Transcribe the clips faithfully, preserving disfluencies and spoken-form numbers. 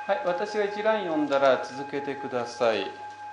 はい、私が一ライン読んだら続けてください。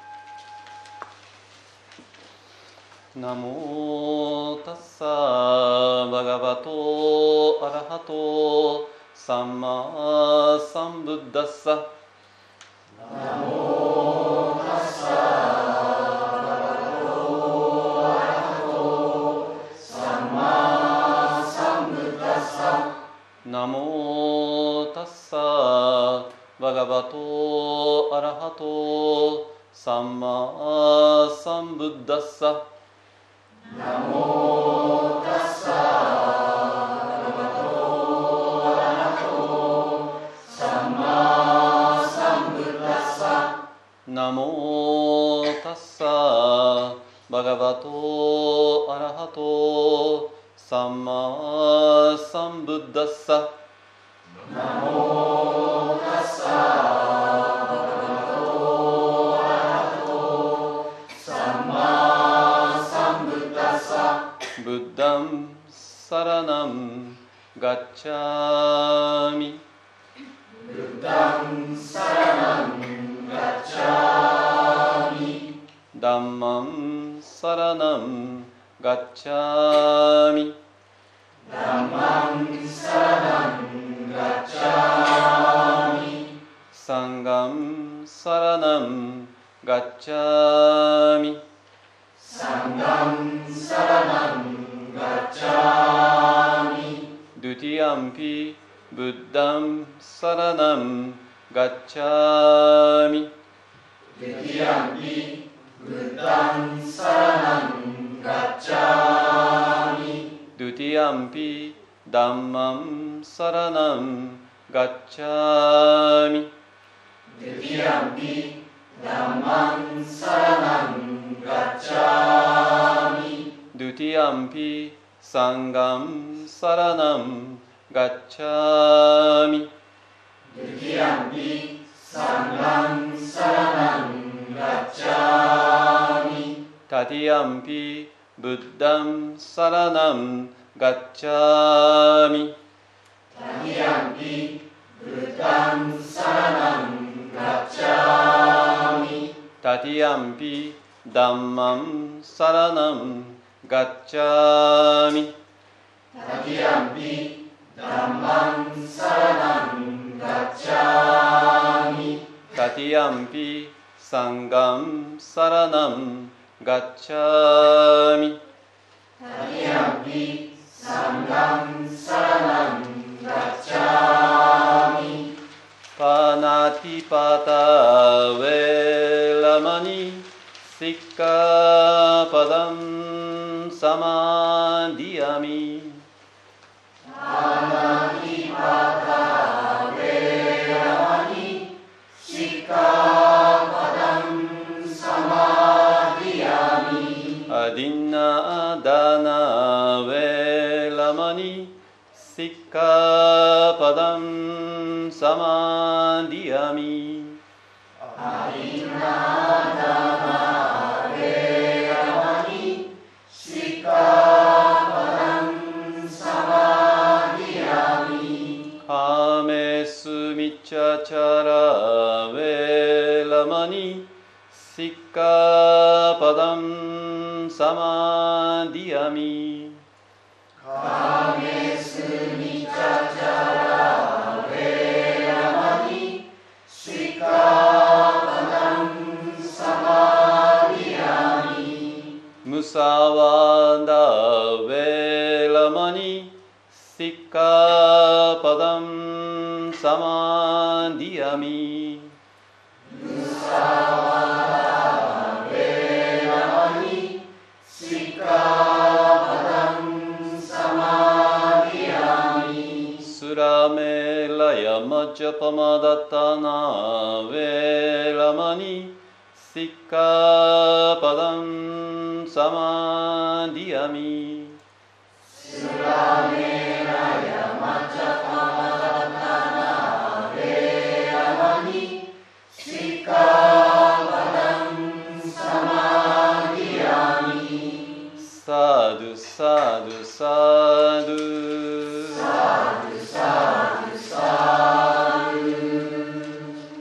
ナモタッサバガバトアラハトサンマサンブッダッサ。 ナモタッサバガバトアラハトサンマサンブッダッサ。 ナモタッサバガバトアラハトサンマサンブッダッサ。 ナモタッサバガバトアラハトサンマサンブッダッサ。 ナモタッサバガバトアラハトサンマサンブッダッサ。 ナモタッサバガバトアラハトサンマサンブッダッサ。 ブッダンサラナンガッチャミ。 ブッダンサラナンガッチャミ。 ダンマンサラナンガッチャミ。 ダンマンサラナンガッチャミ。 サンガンサラナンガッチャミ。 サンガンサラナンガッチャミ。 ドゥティアンピブッダンサラナンガッチャミ。 ドゥティアンピブッダンサラナンガッチャミ。 ドゥティアンピダンマンサラナンガッチャミ。 ドゥティアンピダンマンサラナンガッチャミ。 ドゥティアンピサンガンサラナンガッチャミ。 ドゥティアンピサンガンサラナンガッチャミ。 タティアンピブッダンサラナンガッチャミ。 タティアンピブッダンサラナンガッチャミ。 タティアンピダンマンサラナンガッチャミ。 タティアンピダンマンサラナンガッチャミ。 タティアンピサンガンサラナンガッチャミ。 タティアンピサンガンサラナンガッチャミ。 パナティパタウェラマニシッカパダンサマディアミ。 パナティパタウェラマニシッカパダンサマディアミ。 アディナダナウェラマニシッカパダンサマディアミ。 アディナダナウェラマニシッカパダンサマディアミ。 カメスミチャチャラウェラマニシッカパダンサマディアミ。 カメスミチャチャラウェラマニシッカパダンサマディアミ。 ムサワダウェラマニシッカパダンサマディアミ。 ムサワダウェラマニシッカパダンサマディアミ。 スラメラヤマチャパマダタナウェラマニシッカパダンサマディアミ。 スラメラヤマチャパマダタナウェラマニシッカパダンサマディアミ。 サドゥサドゥサドゥサドゥサドゥサドゥ。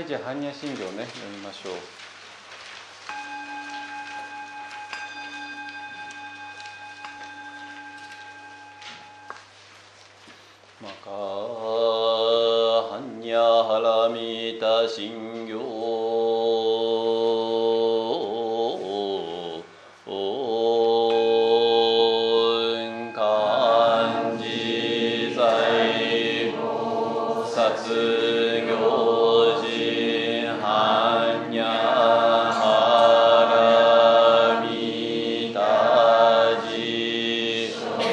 日般若心経ね読みましょう。マカ般若ハラミタ心経漢字財菩薩行事般若ハラミタジ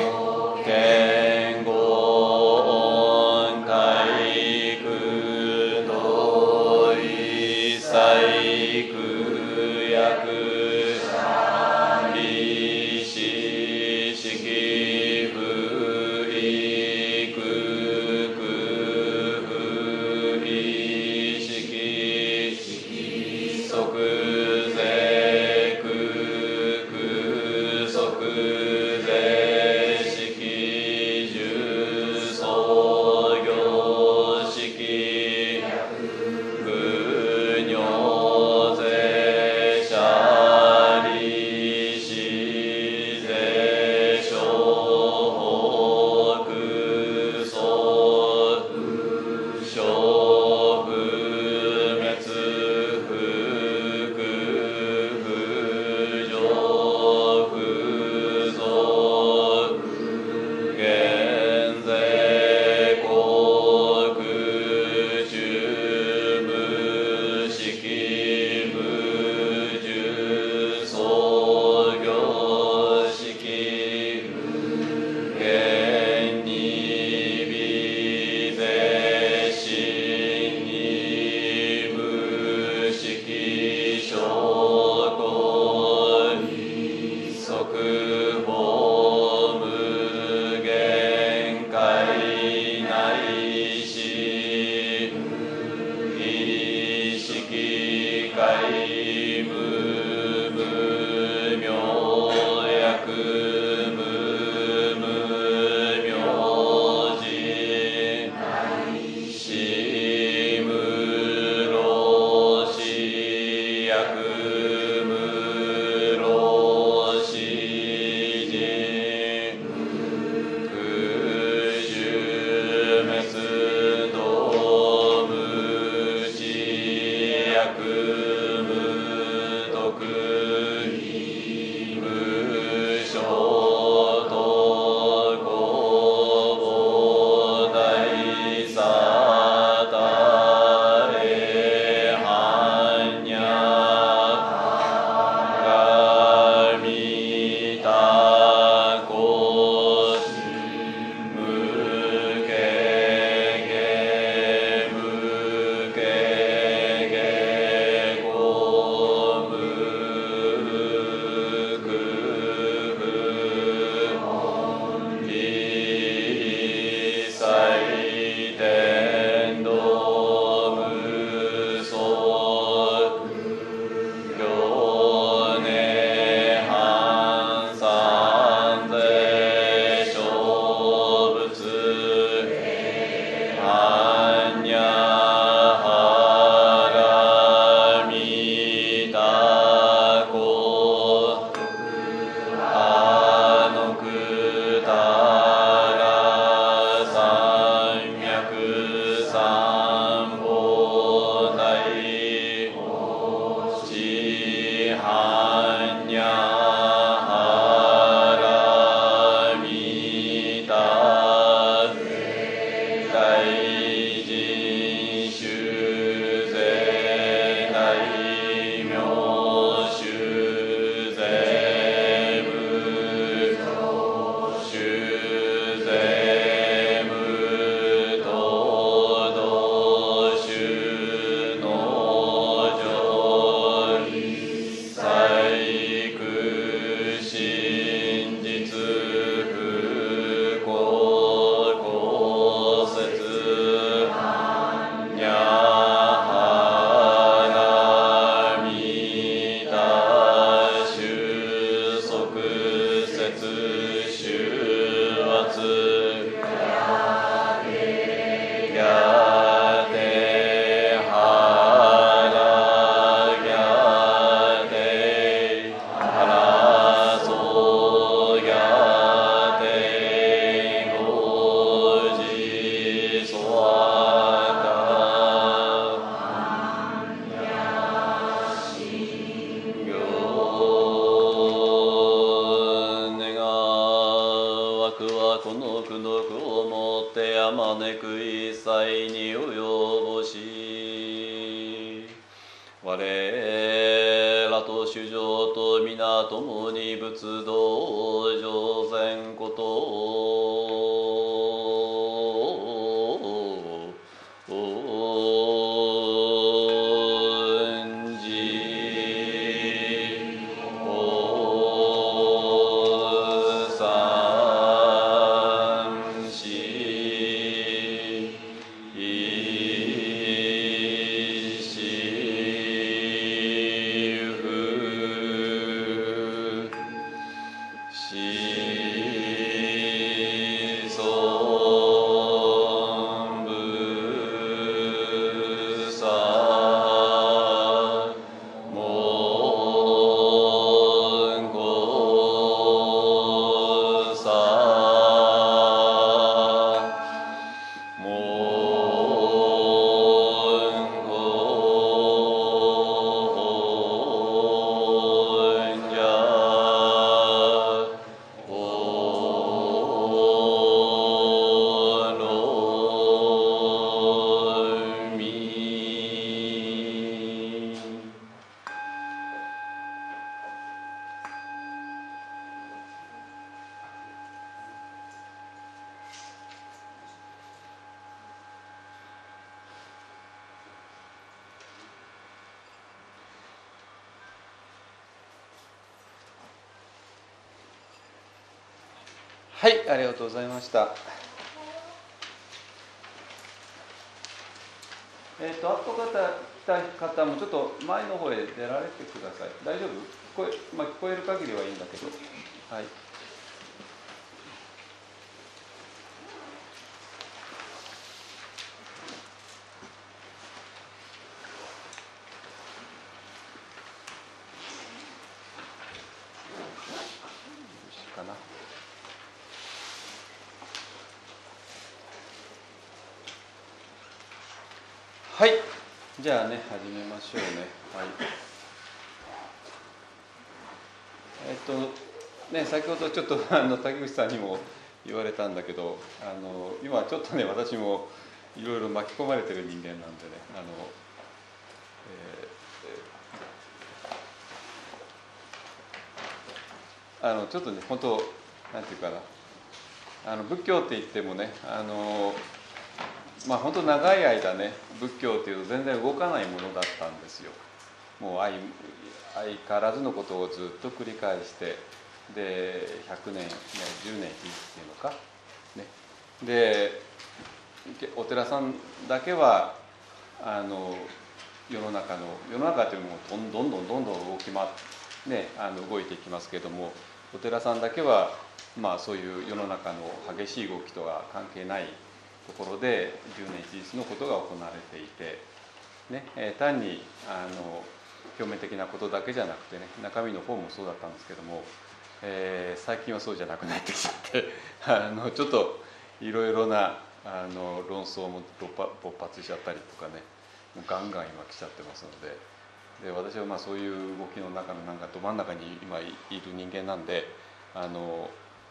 健吾海空同意細空薬利子式不意空空我らと衆生と皆共に仏道上善ことはい、ありがとうございました。えっ、ー、と、後方来た方もちょっと前の方へ出られてください。大丈夫？聞こえ、まあ、聞こえる限りはいいんだけど。はい。かな。はい、じゃあね、始めましょうね。はい。えっとね、先ほどちょっとあの竹内さんにも言われたんだけど、あの今ちょっとね、私もいろいろ巻き込まれてる人間なんでね、あの、えー、あのちょっとね、本当なんていうかな、あの仏教って言ってもね、あのまあ本当長い間ね、仏教っていうと全然動かないものだったんですよ。もう相相変わらずのことをずっと繰り返して、でひゃくねん、じゅうねんっていうのか、ね、でお寺さんだけはあの世の中の世の中っていうのもどんどんどんどんどん動き回ってね、あの動いていきますけれども、お寺さんだけはまあそういう世の中の激しい動きとは関係ないところでじゅうねん一日のことが行われていて、ね、えー、単にあの表面的なことだけじゃなくてね、中身の方もそうだったんですけども、えー、最近はそうじゃなくなってきちゃってあのちょっといろいろなあの論争も勃発しちゃったりとかね、もうガンガン今来ちゃってますので、で私はまあそういう動きの中のなんかど真ん中に今いる人間なんで、あのあの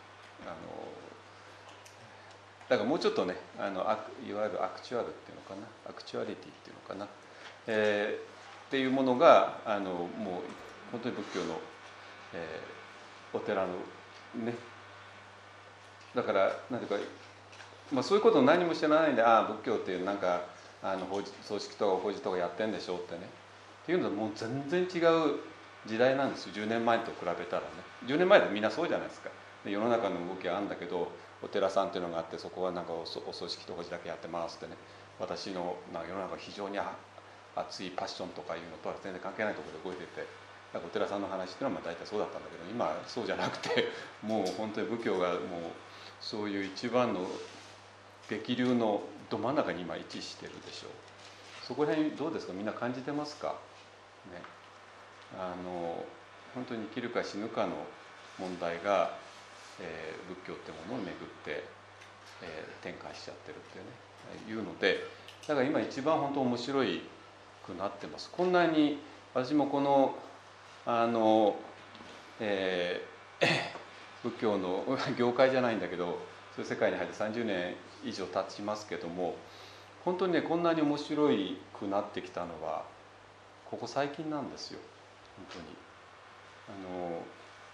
だからもうちょっとね、あのいわゆるアクチュアルっていうのかな、アクチュアリティっていうのかな、えー、っていうものがあのもう本当に仏教の、えー、お寺のね、だから何ていうか、まあ、そういうことを何も知らないんで、ああ仏教っていうなんかあの葬式とか法事とかやってんでしょってね、っていうのはもう全然違う時代なんですよ。じゅうねんまえと比べたらね、じゅうねんまえでみんなそうじゃないですか。で世の中の動きはあるんだけど、お寺さんっていうのがあって、そこはなんか お, お葬式と法事だけやってますってね、私のなんか世の中非常に熱いパッションとかいうのとは全然関係ないところで動いてて、なんかお寺さんの話っていうのはまあ大体そうだったんだけど、今そうじゃなくて、もう本当に仏教がもうそういう一番の激流のど真ん中に今位置してるでしょう。そこら辺どうですか、みんな感じてますかね。あの本当に生きるか死ぬかの問題が、えー、仏教ってものをめぐって、えー、展開しちゃってるっていうね、いうので、だから今一番本当面白いくなってます。こんなに私もこのあの、えー、仏教の業界じゃないんだけど、そういう世界に入ってさんじゅうねん以上経ちますけども、本当にねこんなに面白いくなってきたのは、 ここ最近なんですよ本当に。あの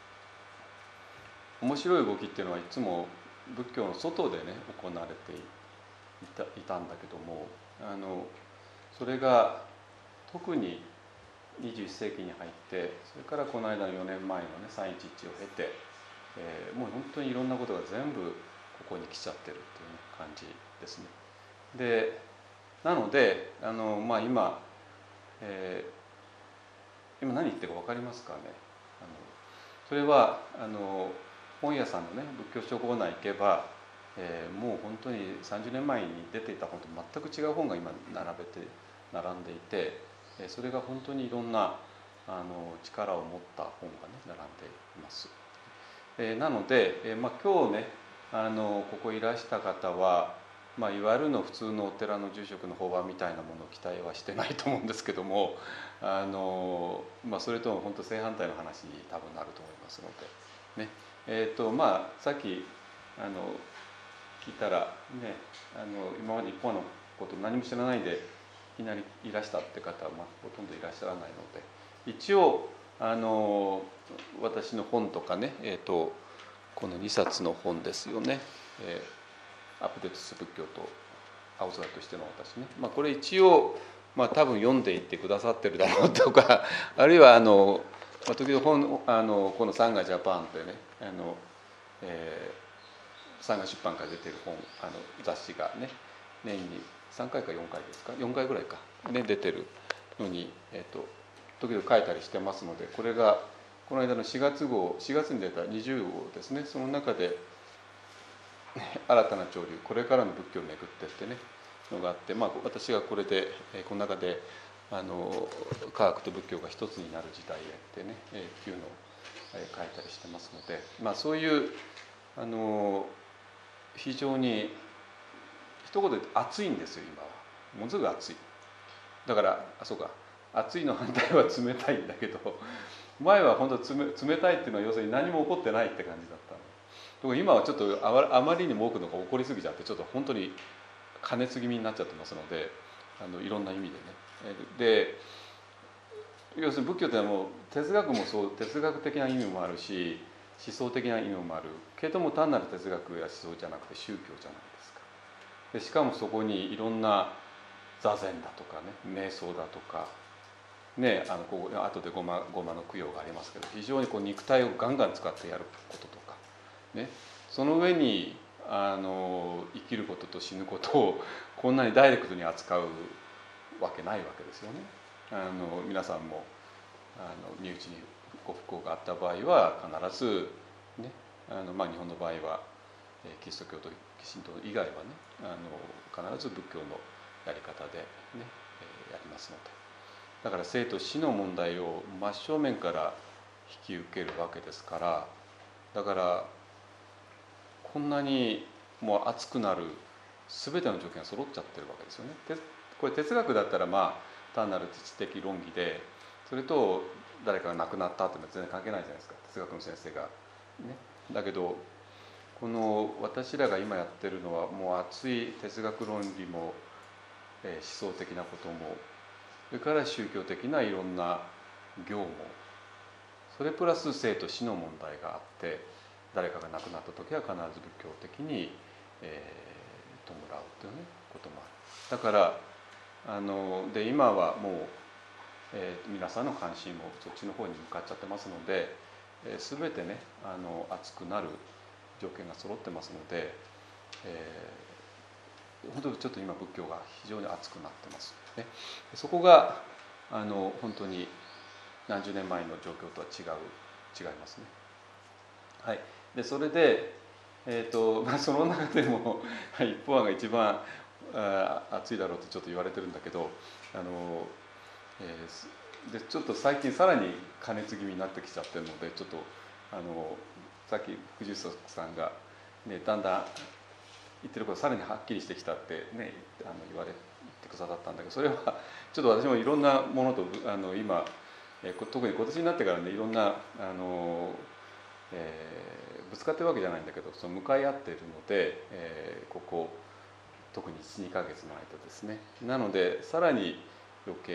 面白い動きっていうのはいつも仏教の外でね行われていた、いたんだけども、あのそれが特ににじゅういっ世紀に入って、それからこの間のよねんまえのねさんいちいちを経て、えー、もう本当にいろんなことが全部ここに来ちゃってるっていう、ね、感じですね。でなのであの、まあ、今、えー、今何言ってるか分かりますかね。あのそれはあの本屋さんのね仏教書コーナー行けば、えー、もう本当にさんじゅうねんまえに出ていた本と全く違う本が今並べて並んでいて、それが本当にいろんなあの力を持った本がね並んでいます。えー、なので、えーまあ、今日ねあのここいらした方は、まあ、いわゆるの普通のお寺の住職の法話みたいなものを期待はしてないと思うんですけども、あの、まあ、それとも本当正反対の話に多分なると思いますのでね。えーとまあ、さっきあの聞いたら、ね、あの今まで一方のこと何も知らないでいきなりいらしたって方は、まあ、ほとんどいらっしゃらないので、一応あの私の本とかね、えーとこのにさつの本ですよね、えー、アップデートする仏教と青空としての私ね、まあ、これ一応、まあ、多分読んでいってくださってるだろうとかあるいはあの時々本あのこのサンガジャパンってねあの、えー、サンガ出版から出てる本あの雑誌がね年にさんかいかよんかいですかよんかいぐらいか、ね、出てるのに、えーと、時々書いたりしてますので、これがこの間のしがつ号しがつに出たにじゅう号ですね。その中で新たな潮流これからの仏教を巡ってってねのがあって、まあ、私がこれでこの中であの科学と仏教が一つになる時代へってねっていうのを書いたりしてますので、まあ、そういうあの非常に一言で暑いんですよ今は。ものすごく暑い。だからあそうか暑いの反対は冷たいんだけど、前は本当冷冷たいっていうのは要するに何も起こってないって感じだったの。ところが今はちょっとあまあまりにも多くのが起こりすぎちゃって、ちょっと本当に加熱気味になっちゃってますので、あのいろんな意味でね。で要するに仏教ってのはもう哲学もそう、哲学的な意味もあるし思想的な意味もあるけれども、単なる哲学や思想じゃなくて宗教じゃないですか。でしかもそこにいろんな座禅だとかね瞑想だとかね、あのこう後でごまごまの供養がありますけど、非常にこう肉体をガンガン使ってやることとかね、その上にあの生きることと死ぬことをこんなにダイレクトに扱うわけないわけですよね。あの皆さんもあの身内にご不幸があった場合は必ずね、あのまあ日本の場合はキリスト教と神道以外はね、あの必ず仏教のやり方でねやりますので、だから生と死の問題を真正面から引き受けるわけですから、だからこんなにもう熱くなる全ての条件が揃っちゃってるわけですよね。これ哲学だったらまあ単なる知的論議で、それと誰かが亡くなったっていうのは全然関係ないじゃないですか、哲学の先生がね。だけどこの私らが今やってるのはもう熱い哲学論理も、えー、思想的なことも、それから宗教的ないろんな行も、それプラス生と死の問題があって、誰かが亡くなった時は必ず仏教的に、えー、弔うという、ね、こともある。だからあので今はもう、えー、皆さんの関心もそっちの方に向かっちゃってますので、えー、全てねあの熱くなる条件が揃ってますので、えー、本当にちょっと今仏教が非常に熱くなってます、ね。そこがあの本当に何十年前の状況とは違う違いますね。はい、でそれで、えーとまあ、その中でも一方案が一番あ熱いだろうってちょっと言われてるんだけど、あの、えー、でちょっと最近さらに加熱気味になってきちゃってるので、ちょっとあのさっき福寿さんが、ね、だんだん言ってることさらにはっきりしてきたって、ね、あの言われてくださったんだけど、それはちょっと私もいろんなものとあの今、えー、特に今年になってからねいろんなあの、えー、ぶつかってるわけじゃないんだけど、その向かい合っているので、えー、ここ特に いちにかげつの間ですね。なのでさらに余計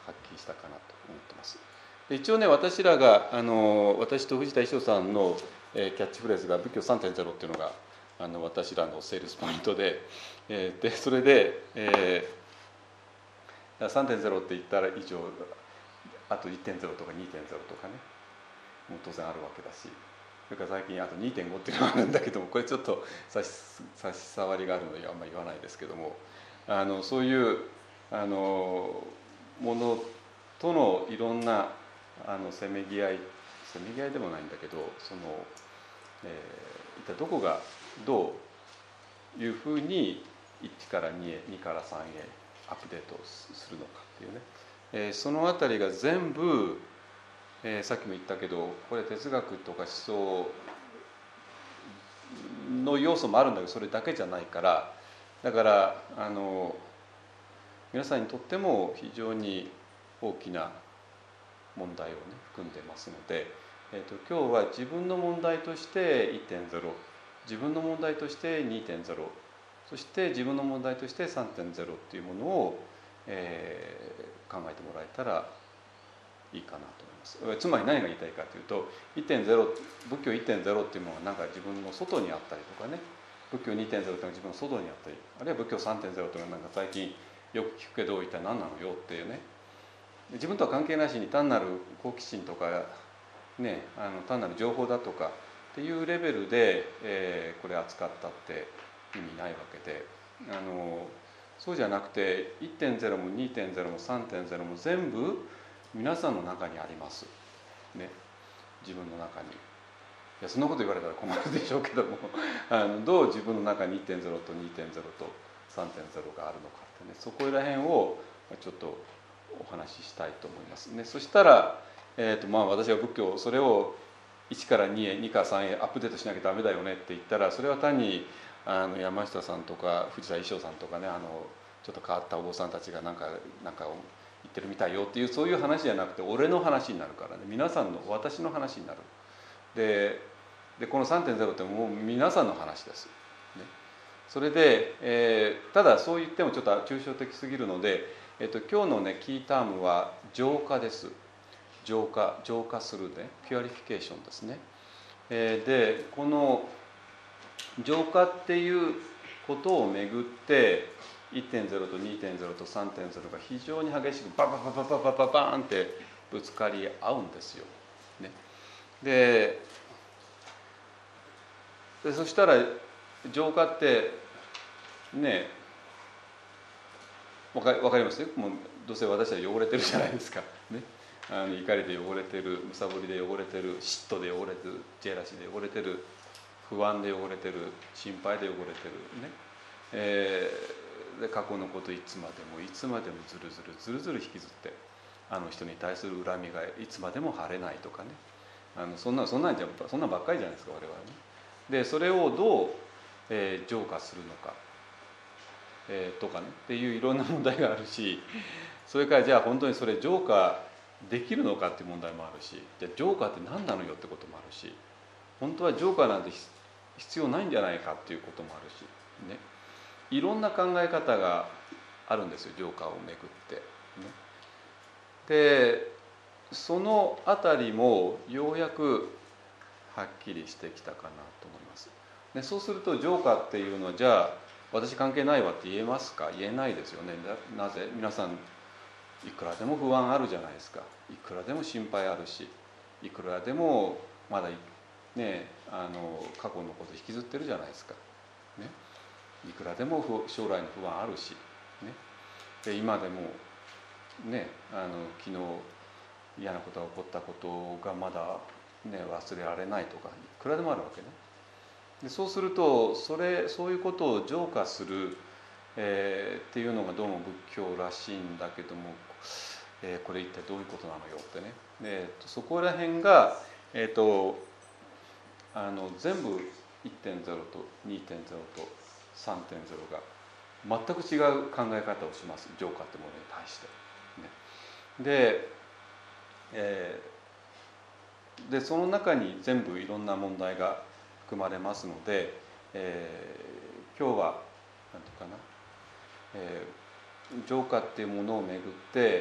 はっきりしたかなと思ってます。で一応ね、私らがあの私と藤田一生さんの、えー、キャッチフレーズが仏教 さんてんゼロ っていうのがあの私らのセールスポイントで、えー、でそれで、えー、さんてんゼロ って言ったら以上あと いってんゼロ とか にてんゼロ とかね、もう当然あるわけだし、それから最近あと にてんご っていうのがあるんだけども、これちょっと差し差し障りがあるのであんまり言わないですけども、あのそういうあのものとのいろんなあのせめぎ合いせめぎ合いでもないんだけど、その、えー、一体どこがどういうふうにいちからにへにからさんへアップデートするのかっていうね、えー、そのあたりが全部、えー、さっきも言ったけど、これ哲学とか思想の要素もあるんだけど、それだけじゃないから、だからあの皆さんにとっても非常に大きな問題をね含んでますので、えー、と今日は自分の問題として いってんゼロ、 自分の問題として にてんゼロ、 そして自分の問題として さんてんゼロ っていうものを、えー、考えてもらえたらいいかなと思います。つまり何が言いたいかというと、 いってんゼロ 仏教 いってんゼロ っていうものはなんか自分の外にあったりとかね、仏教 にてんゼロ っていうのは自分の外にあったり、あるいは仏教 さんてんゼロ っていうのはなんか最近よく聞くけど一体何なのよっていうね、自分とは関係なしに単なる好奇心とか、ね、あの単なる情報だとかっていうレベルで、えー、これ扱ったって意味ないわけで、あのそうじゃなくて いってんゼロ も にてんゼロ も さんてんゼロ も全部皆さんの中にあります、ね、自分の中に。いやそんなこと言われたら困るでしょうけどもあのどう自分の中に いってんゼロ と にてんゼロ と さんてんゼロ があるのかってね、そこら辺をちょっとお話ししたいと思いますね。そしたら、えーとまあ、私は仏教それをいちからにへにからさんへアップデートしなきゃダメだよねって言ったら、それは単にあの山下さんとか藤田一生さんとかね、あのちょっと変わったお坊さんたちがなんかなんか言ってるみたいよっていう、そういう話じゃなくて俺の話になるからね、皆さんの私の話になる。ででこの さんてんゼロ ってもう皆さんの話です、ね、それで、えー、ただそう言ってもちょっと抽象的すぎるので、えっと、今日のねキータームは浄化です。浄化浄化するね、ピュアリフィケーションですね。えー、でこの浄化っていうことをめぐって いってんゼロ と にてんゼロ と さんてんゼロ が非常に激しくババババババババーンってぶつかり合うんですよ、ね、ででそしたら浄化ってね、わか, かりますよ。もうどうせ私は汚れてるじゃないですか、ね、あの怒りで汚れてる、むさぼりで汚れてる、嫉妬で汚れてる、ジェラシーで汚れてる、不安で汚れてる、心配で汚れてるね、えー、で過去のこといつまでもいつまでもずるずるずるずる引きずって、あの人に対する恨みがいつまでも晴れないとかね、あのそんなそんなんじゃそんなんばっかりじゃないですか我々はね。でそれをどう、えー、浄化するのか、えー、とかねっていういろんな問題があるし、それからじゃあ本当にそれ浄化できるのかっていう問題もあるし、じゃあ浄化って何なのよってこともあるし、本当は浄化なんて必要ないんじゃないかっていうこともあるしね、いろんな考え方があるんですよ、浄化をめぐって、ね、でそのあたりもようやくはっきりしてきたかなと思います。でそうすると浄化っていうのはじゃあ私関係ないわって言えますか？言えないですよね。 な, なぜ皆さんいくらでも不安あるじゃないですか。いくらでも心配あるし、いくらでもまだねあの過去のこと引きずってるじゃないですか、ね、いくらでも将来の不安あるし、ね、で今でもねあの昨日嫌なことが起こったことがまだ、ね、忘れられないとかいくらでもあるわけね。でそうするとそれそういうことを浄化する、えー、っていうのがどうも仏教らしいんだけども、えー、これ一体どういうことなのよってね。でそこら辺が、えー、とあの全部 いってんゼロ と にてんゼロ と さんてんゼロ が全く違う考え方をします、浄化ってものに対して、ね、で、えー、でその中に全部いろんな問題が含まれますので、えー、今日は何て言うかな、えー、浄化っていうものをめぐって、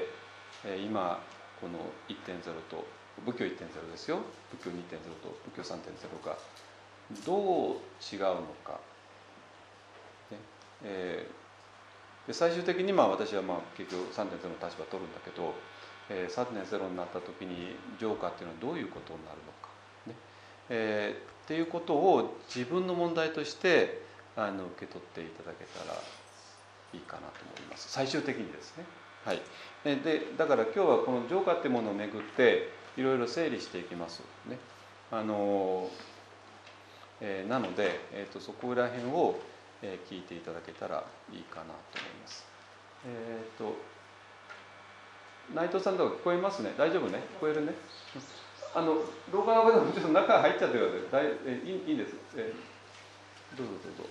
今この いってんゼロ と仏教 いってんゼロ ですよ、仏教 にてんゼロ と仏教 さんてんゼロ がどう違うのか、ねえー、で最終的にまあ私はまあ結局 さんてんゼロ の立場を取るんだけど、えー、さんてんゼロ になった時に浄化っていうのはどういうことになるのか、ねえー、っていうことを自分の問題としてあの受け取っていただけたらいいかなと思います、最終的にですね。はい、でだから今日はこの浄化っていうものをめぐっていろいろ整理していきますね。あの、えー、なので、えー、とそこら辺を、えー、聞いていただけたらいいかなと思います。えっ、ー、と内藤さんとか聞こえますね。大丈夫ね。聞こえるね。あの廊下の方でもちょっと中入っちゃってください。だいえいいいいです、えー。どうぞどうぞ。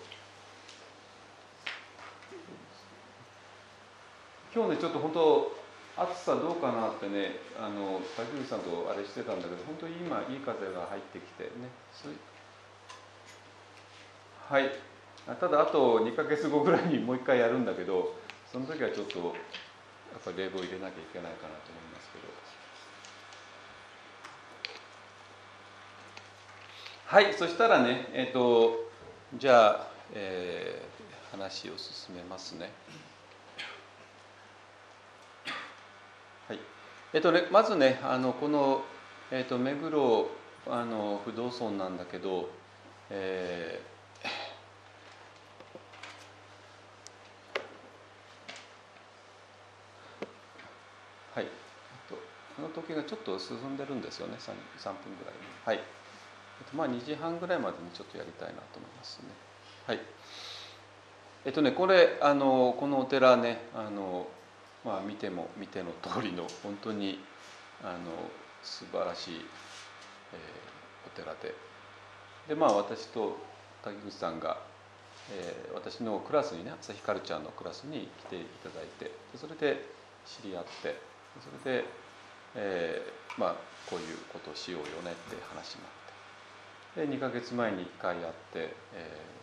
今日ねちょっと本当暑さどうかなってね、あの竹内さんとあれしてたんだけど、本当に今いい風が入ってきてね。はい。ただあとにかげつごぐらいにもう一回やるんだけど、その時はちょっとやっぱり冷房入れなきゃいけないかなと思いますけど。はい、そしたらね、えっとじゃあ、えー、話を進めますね。はい。えっとね、まずね、あのこの、えっと、目黒あの不動尊なんだけど、えーはい、この時がちょっと進んでるんですよね、さんぷんぐらいに。はい。まあにじはんぐらいまでにちょっとやりたいなと思いますね。はい。えっとね、これ、あのこのお寺ね、あのまあ見ても見ての通りの本当にあの素晴らしい、えー、お寺で、でまあ私と滝口さんが、えー、私のクラスにね、朝日カルチャーのクラスに来ていただいて、でそれで知り合って、それで、えー、まあこういうことをしようよねって話になって、でにかげつまえにいっかいやって、えー、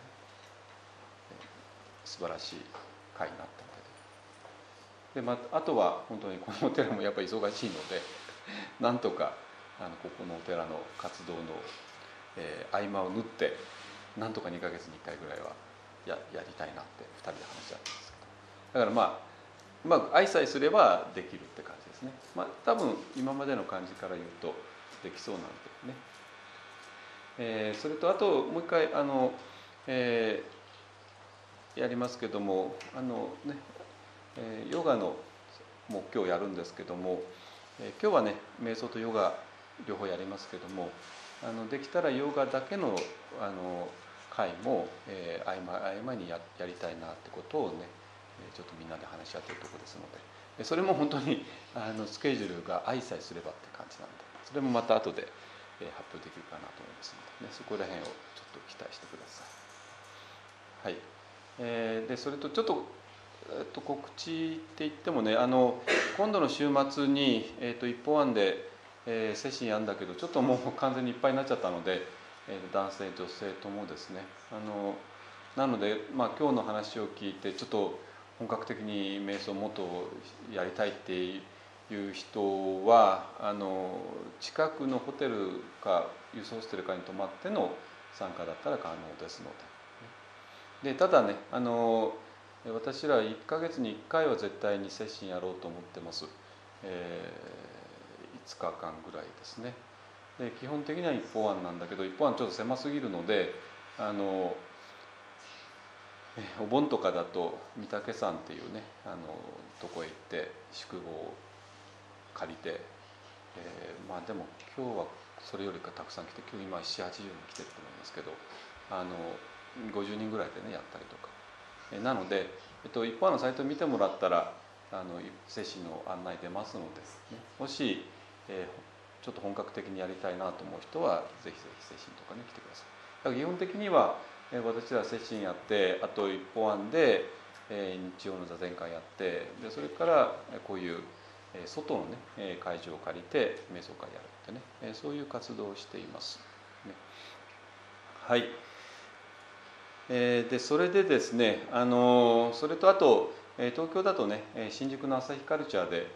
素晴らしい会になったので、で、まあ、あとは本当にこのお寺もやっぱり忙しいのでなんとかあのここのお寺の活動の、えー、合間を縫ってなんとかにかげつにいっかいぐらいは や, やりたいなってふたりで話し合ってますけど、だからまあうまく愛さえすればできるって感じですね。まあ多分今までの感じから言うとできそうなんでね。えー、それとあともう一回あの、えー、やりますけども、あのね、えー、ヨガのも今日やるんですけども、えー、今日はね瞑想とヨガ両方やりますけども、あのできたらヨガだけのあの会も、えー、合間合間に や, やりたいなってことをねちょっとみんなで話し合ってるところですので、それも本当にあのスケジュールが愛さえすればって感じなんで、それもまた後で発表できるかなと思いますので、ね、そこら辺をちょっと期待してください。はい。えー、でそれとちょっと、えっと、告知って言ってもね、あの今度の週末に、えっと、一方案で、えー、セッションやるんだけど、ちょっともう完全にいっぱいになっちゃったので、えー、男性女性ともですね、あのなので、まあ、今日の話を聞いてちょっと本格的に瞑想をもっとやりたいっていう人は、あの近くのホテルかユースホステルかに泊まっての参加だったら可能ですので、でただね、あの私らいっかげつにいっかいは絶対にセッションやろうと思ってます。えー、いつかかんぐらいですね。で基本的には一方案なんだけど、一方案ちょっと狭すぎるので、あのお盆とかだと御嶽山っていうね、あのとこへ行って宿坊を借りて、えー、まあでも今日はそれよりかたくさん来て、今日今ななじゅうはちじゅうにん来てると思いますけど、あのごじゅうにんぐらいでねやったりとか、えー、なので、えっと、一般のサイト見てもらったらあの接種の案内出ますので、ね、もし、えー、ちょっと本格的にやりたいなと思う人はぜひぜひ接種とかに来てください。だから基本的には私ら接心やって、あと一方案で、えー、日曜の座禅会やって、でそれからこういう外のね会場を借りて瞑想会やるってね、そういう活動をしています、ね、はい。えー、でそれでですね、あのそれとあと東京だとね新宿の朝日カルチャーで、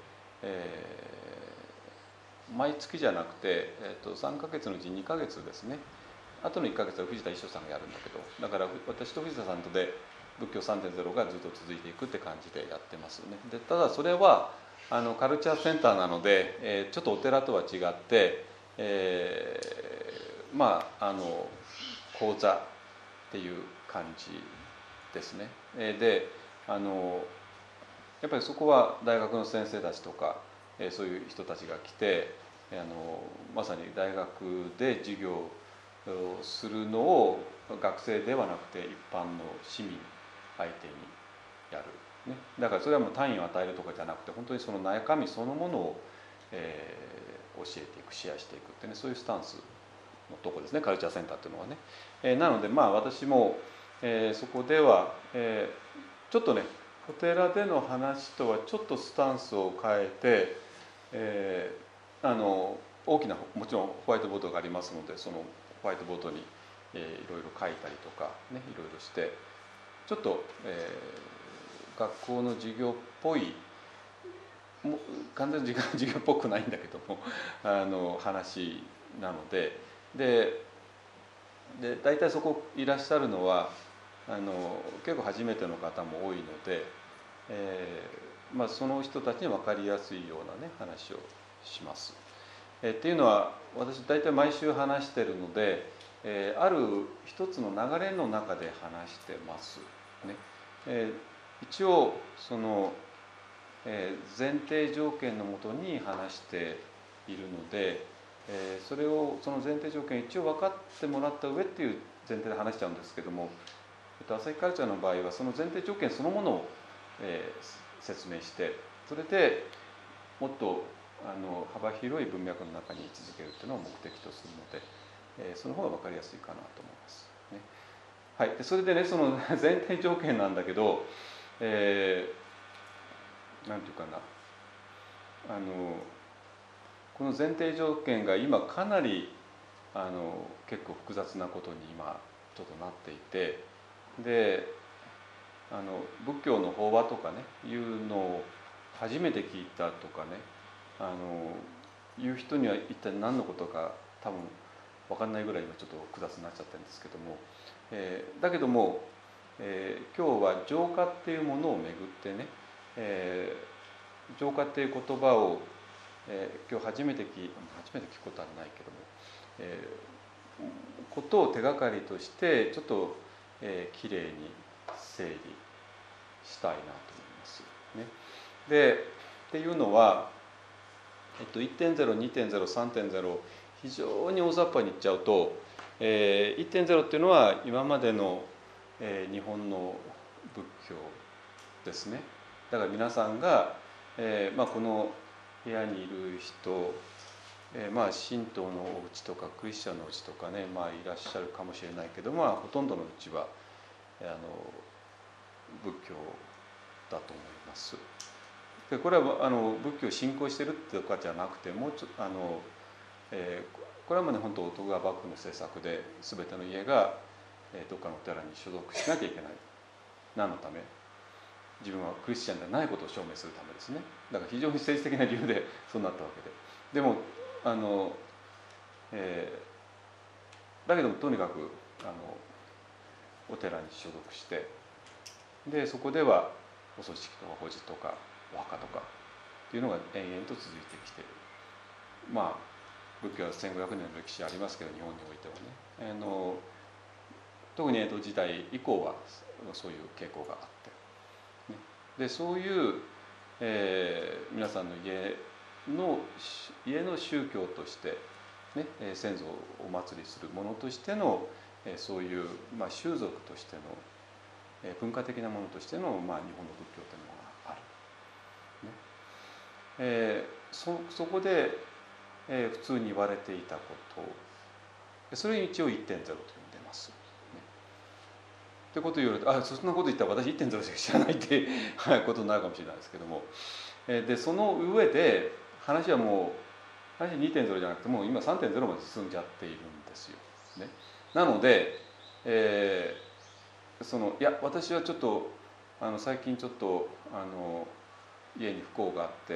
えー、毎月じゃなくて、えー、とさんかげつのうちにかげつですね。あとのいっかげつは藤田一生さんがやるんだけど、だから私と藤田さんとで仏教 さんてんゼロ がずっと続いていくって感じでやってますね。でただそれはあのカルチャーセンターなので、えー、ちょっとお寺とは違って、えー、まああの講座っていう感じですね。えー、であのやっぱりそこは大学の先生たちとか、えー、そういう人たちが来て、あのまさに大学で授業をするのを学生ではなくて一般の市民相手にやる、ね、だからそれはもう単位を与えるとかじゃなくて本当にその中身そのものを、えー、教えていくシェアしていくってね、そういうスタンスのとこですね、カルチャーセンターっていうのはね。えー、なのでまあ私も、えー、そこでは、えー、ちょっとねお寺での話とはちょっとスタンスを変えて、えー、あの大きなもちろんホワイトボードがありますので、そのホワイトボードに、えー、いろいろ書いたりとかね、いろいろしてちょっと、えー、学校の授業っぽい、もう完全に授業っぽくないんだけどもあの話なので、でで大体そこいらっしゃるのはあの結構初めての方も多いので、えーまあ、その人たちに分かりやすいようなね話をします。えー、っていうのは私大体毎週話してるので、えー、ある一つの流れの中で話してますね。えー、一応その、えー、前提条件のもとに話しているので、えー、それをその前提条件一応分かってもらった上っていう前提で話しちゃうんですけども、えっと、朝日カルチャーの場合はその前提条件そのものを、えー、説明して、それでもっとあの幅広い文脈の中に位置づけるっていうのを目的とするので、えー、その方が分かりやすいかなと思いますね。はい、でそれでねその前提条件なんだけど、えー、なんていうかな、あのこの前提条件が今かなりあの結構複雑なことに今ちょっとなっていて、であの仏教の法話とかねいうのを初めて聞いたとかね、あのいう人には一体何のことか多分分かんないぐらい今ちょっと複雑になっちゃってるんですけども、えー、だけども、えー、今日は浄化っていうものをめぐってね、えー、浄化っていう言葉を、えー、今日初めて聞初めて聞くことはないけども、えー、ことを手がかりとしてちょっと、えー、きれいに整理したいなと思いますね。でっていうのは、えっと、いってんゼロ、にてんゼロ、さんてんゼロ 非常に大雑把に言っちゃうと、えー、いってんゼロ っていうのは今までの、えー、日本の仏教ですね。だから皆さんが、えーまあ、この部屋にいる人、えーまあ、神道のお家とかクリスチャンのお家とかね、まあ、いらっしゃるかもしれないけど、まあ、ほとんどのうちはあの仏教だと思います。でこれはあの仏教を信仰してるってとかじゃなくて、もうちょっとあの、えー、これはもうね本当徳川幕府の政策で全ての家が、えー、どっかのお寺に所属しなきゃいけない。何のため？自分はクリスチャンではないことを証明するためですね。だから非常に政治的な理由でそうなったわけで、でもあの、えー、だけどもとにかくあのお寺に所属して、でそこではお葬式とか法事とかお墓とかっていうのが延々と続いてきている。まあ仏教はせんごひゃくねんの歴史ありますけど、日本においてはね、あの特に江戸時代以降はそういう傾向があって、ね、でそういう、えー、皆さんの家の家の宗教として、ね、先祖をお祭りするものとしてのそういう、まあ、習俗としての文化的なものとしての、まあ、日本の仏教というのがある、ねえー、そ, そこで、えー、普通に言われていたことそれに一応 いってんゼロ と呼んでます、ね、ってことを言われて、あそんなこと言ったら私 いってんゼロ しか知らないってことになるかもしれないですけども、えー、でその上で話はもう話 にてんゼロ じゃなくてもう今 さんてんゼロ まで進んじゃっているんですよ、ね、なので、えーそのいや私はちょっとあの最近ちょっとあの家に不幸があって、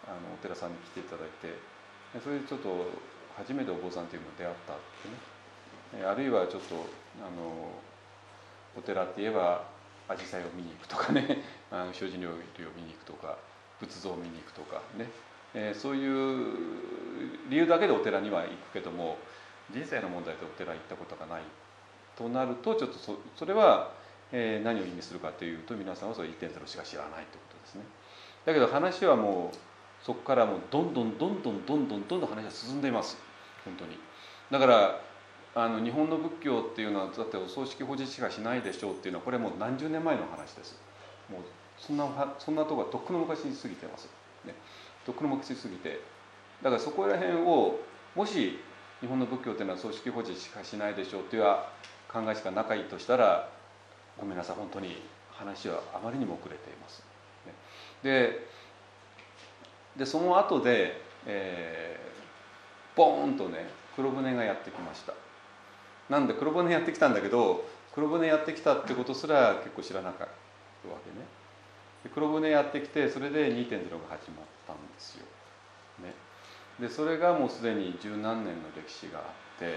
あのお寺さんに来ていただいて、それでちょっと初めてお坊さんというのに出会ったってね、あるいはちょっとあのお寺って言えば紫陽花を見に行くとかね、あの精進料理を見に行くとか仏像を見に行くとかね、えー、そういう理由だけでお寺には行くけども、人生の問題でお寺行ったことがないとなると、ちょっと そ, それは、えー、何を意味するかというと、皆さんはそれ いってんゼロ しか知らないということですね。だけど話はもうそこからもうどんどんどんどんどんどんどんどん話が進んでいます、本当に。だからあの日本の仏教っていうのはだってお葬式法事しかしないでしょうっていうのは、これはもう何十年前の話です。もうそんなそんなところがとっくの昔に過ぎてます、ね、とっくの昔に過ぎて、だからそこら辺をもし日本の仏教っていうのは葬式法事しかしないでしょうっていう考えしかなかいとしたら、ごめんなさい、本当に話はあまりにも遅れています。ででその後で、えー、ボーンとね黒船がやってきました。なんで黒船やってきたんだけど、黒船やってきたってことすら結構知らなかったわけね。で黒船やってきて、それで にてんゼロ が始まったんですよ、ね、でそれがもうすでに十何年の歴史があって、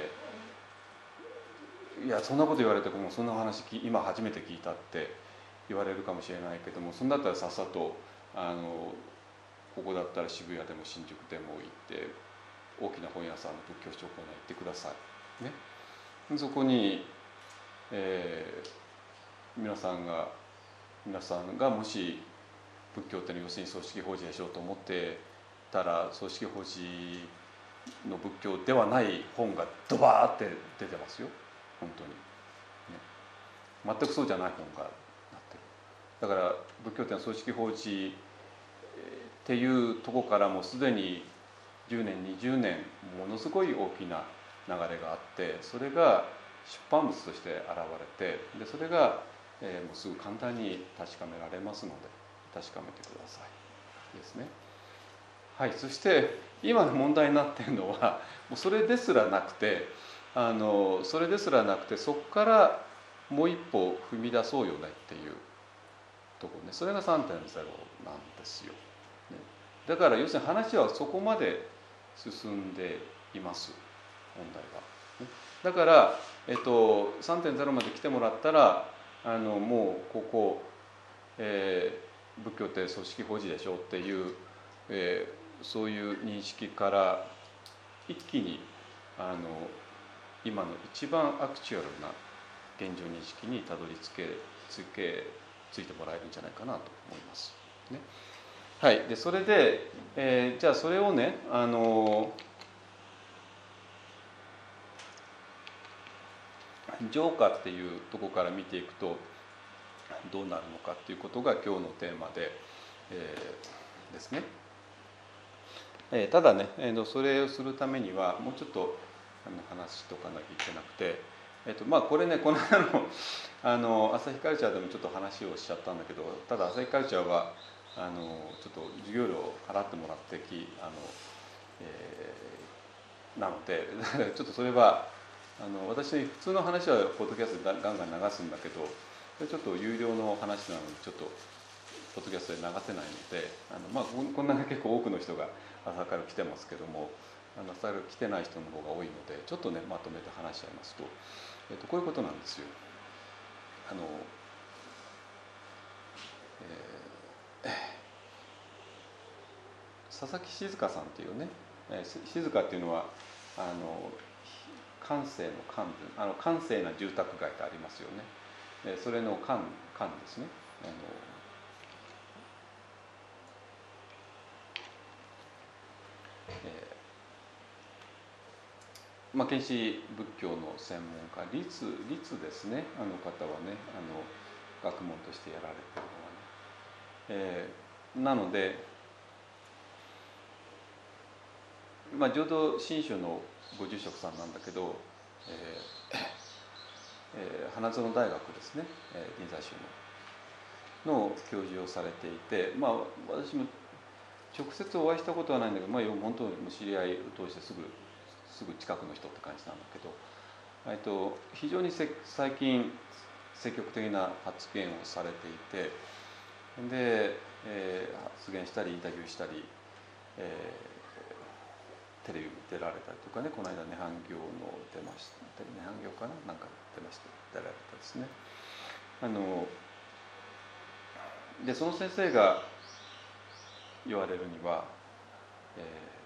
いやそんなこと言われてもそんな話今初めて聞いたって言われるかもしれないけども、そんだったらさっさとあのここだったら渋谷でも新宿でも行って大きな本屋さんの仏教書庫に行ってください、ね、そこに、えー、皆さんが皆さんがもし仏教っていうのは要するに葬式法事でしょうと思ってたら、葬式法事の仏教ではない本がドバーって出てますよ、本当に、ね、全くそうじゃない本がなってる。だから仏教っていうのは葬式法事っていうとこからもうすでにじゅうねんにじゅうねんものすごい大きな流れがあって、それが出版物として現れて、でそれが、えー、もうすぐ簡単に確かめられますので確かめてくださいですね。はい、そして今の問題になっているのはもうそれですらなくて、あのそれですらなくてそこからもう一歩踏み出そうよねっていうところね、それが さんてんゼロ なんですよ、ね、だから要するに話はそこまで進んでいます、問題が、ね、だから、えっと、さんてんゼロ まで来てもらったら、あのもうここ、えー、仏教って組織法事でしょっていう、えー、そういう認識から一気にあの今の一番アクチュアルな現状認識にたどり着けつけついてもらえるんじゃないかなと思います、ね。はい、でそれで、えー、じゃあそれをね、あの浄化っていうところから見ていくとどうなるのかっていうことが今日のテーマで、えー、ですね。えー、ただね、えー、それをするためにはもうちょっと話しとかなきゃいけなくて、えーとまあ、これねこの間のあの朝日カルチャーでもちょっと話をしちゃったんだけど、ただ朝日カルチャーはあのちょっと授業料を払ってもらってきあの、えー、なのでちょっとそれはあの私普通の話はポッドキャストでガンガン流すんだけど、ちょっと有料の話なのでちょっとポッドキャストで流せないので、あの、まあ、こんな結構多くの人が朝から来てますけども、あの朝から来てない人の方が多いのでちょっとねまとめて話しちゃいますと、えっと、こういうことなんですよ。あの、えー、佐々木静香さんっていうね、えー、静香っていうのはあの閑静の閑あの閑静な住宅街ってありますよね。えー、それの閑閑ですね。あのえーまあ、原始仏教の専門家、律律ですね、あの方はね、あの学問としてやられてるのはね、えー、なので、まあ、浄土真宗のご住職さんなんだけど、えーえー、花園大学ですね、えー、臨済宗のの教授をされていて、まあ、私も直接お会いしたことはないんだけど、まあ、本当に知り合いを通してすぐすぐ近くの人って感じなんだけど、えっと、非常にせ最近積極的な発言をされていて、で、えー、発言したりインタビューしたりえー、テレビ出られたりとかね、この間涅槃行の出ました、涅槃行かな、なんか出ました、出られたですね。あのでその先生が言われるには、え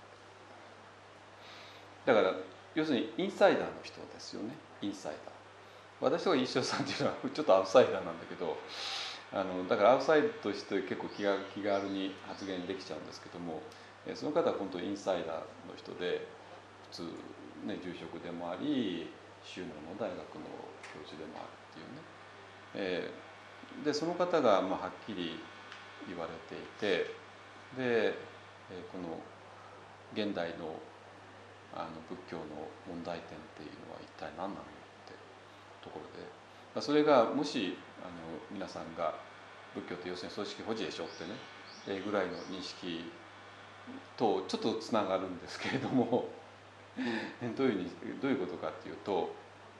ー、だから要するにインサイダーの人ですよね。インサイダー、私とか一生さんっていうのはちょっとアウトサイダーなんだけど、あのだからアウトサイダーとして結構気が気軽に発言できちゃうんですけども、その方は本当にインサイダーの人で、普通ね住職でもあり宗南の大学の教授でもあるっていうね、えー、でその方がまあはっきり言われていて、でこの現代のあの仏教の問題点っていうのは一体何なのよってところで、それがもしあの皆さんが仏教って要するに組織保持でしょってね、えー、ぐらいの認識とちょっとつながるんですけれどもどういうにどういうことかっていうと、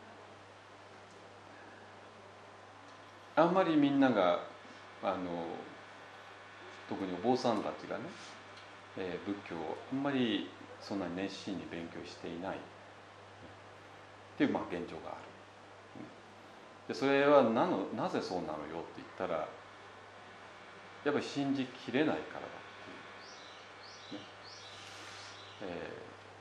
あんまりみんながあの特にお坊さんたちがね、えー、仏教をあんまりそんなに熱心に勉強していないっていう、まあ、現状がある。でそれはなのなぜそうなのよって言ったら、やっぱり信じきれないからだっていう、ねえ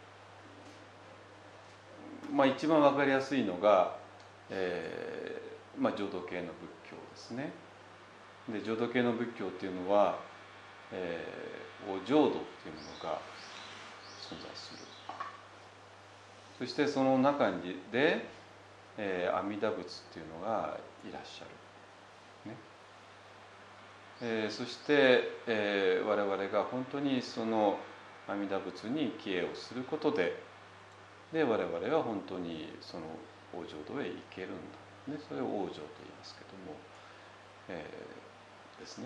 ー、まあ一番わかりやすいのが、えーまあ、浄土系の仏教ですね。で浄土系の仏教っていうのは、えー、お浄土っていうものが存在する。そしてその中にで、えー、阿弥陀仏っていうのがいらっしゃる、ねえー、そして、えー、我々が本当にその阿弥陀仏に帰依をすることで、で我々は本当にその往生土へ行けるんだ、ね、それを往生と言いますけども、えー、ですね。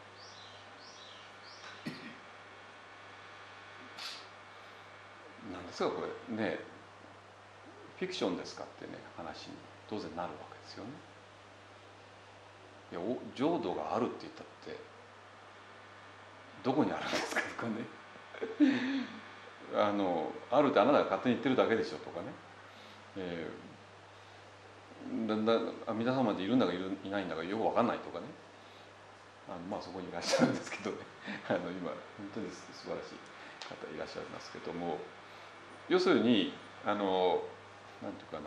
なんですかこれね、フィクションですかってね話に当然なるわけですよね。いや浄土があるって言ったってどこにあるんですかとかねあのあるってあなたが勝手に言ってるだけでしょとかね、えー、だんだん阿弥陀様でいるんだかいるいないんだかよく分かんないとかね、あのまあそこにいらっしゃるんですけどねあの今本当に素晴らしい方いらっしゃいますけども、要するにあのなんていうかな、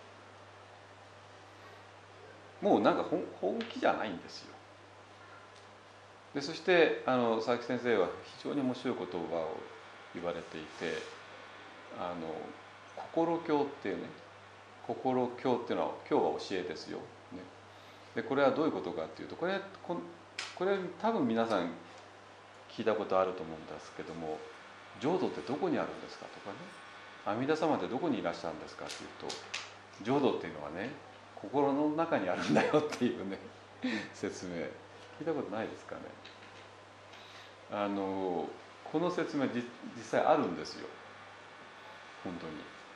もうなんか 本, 本気じゃないんですよ。でそしてあの佐々木先生は非常に面白い言葉を言われていて、あの心経っていうね、心経っていうのは経は教えですよ、ね、でこれはどういうことかっていうと、これここれ多分皆さん聞いたことあると思うんですけども、浄土ってどこにあるんですかとかね、阿弥陀様ってどこにいらっしゃるんですかっていうと、浄土っていうのはね心の中にあるんだよっていうね説明聞いたことないですかね。あのこの説明実際あるんですよ本当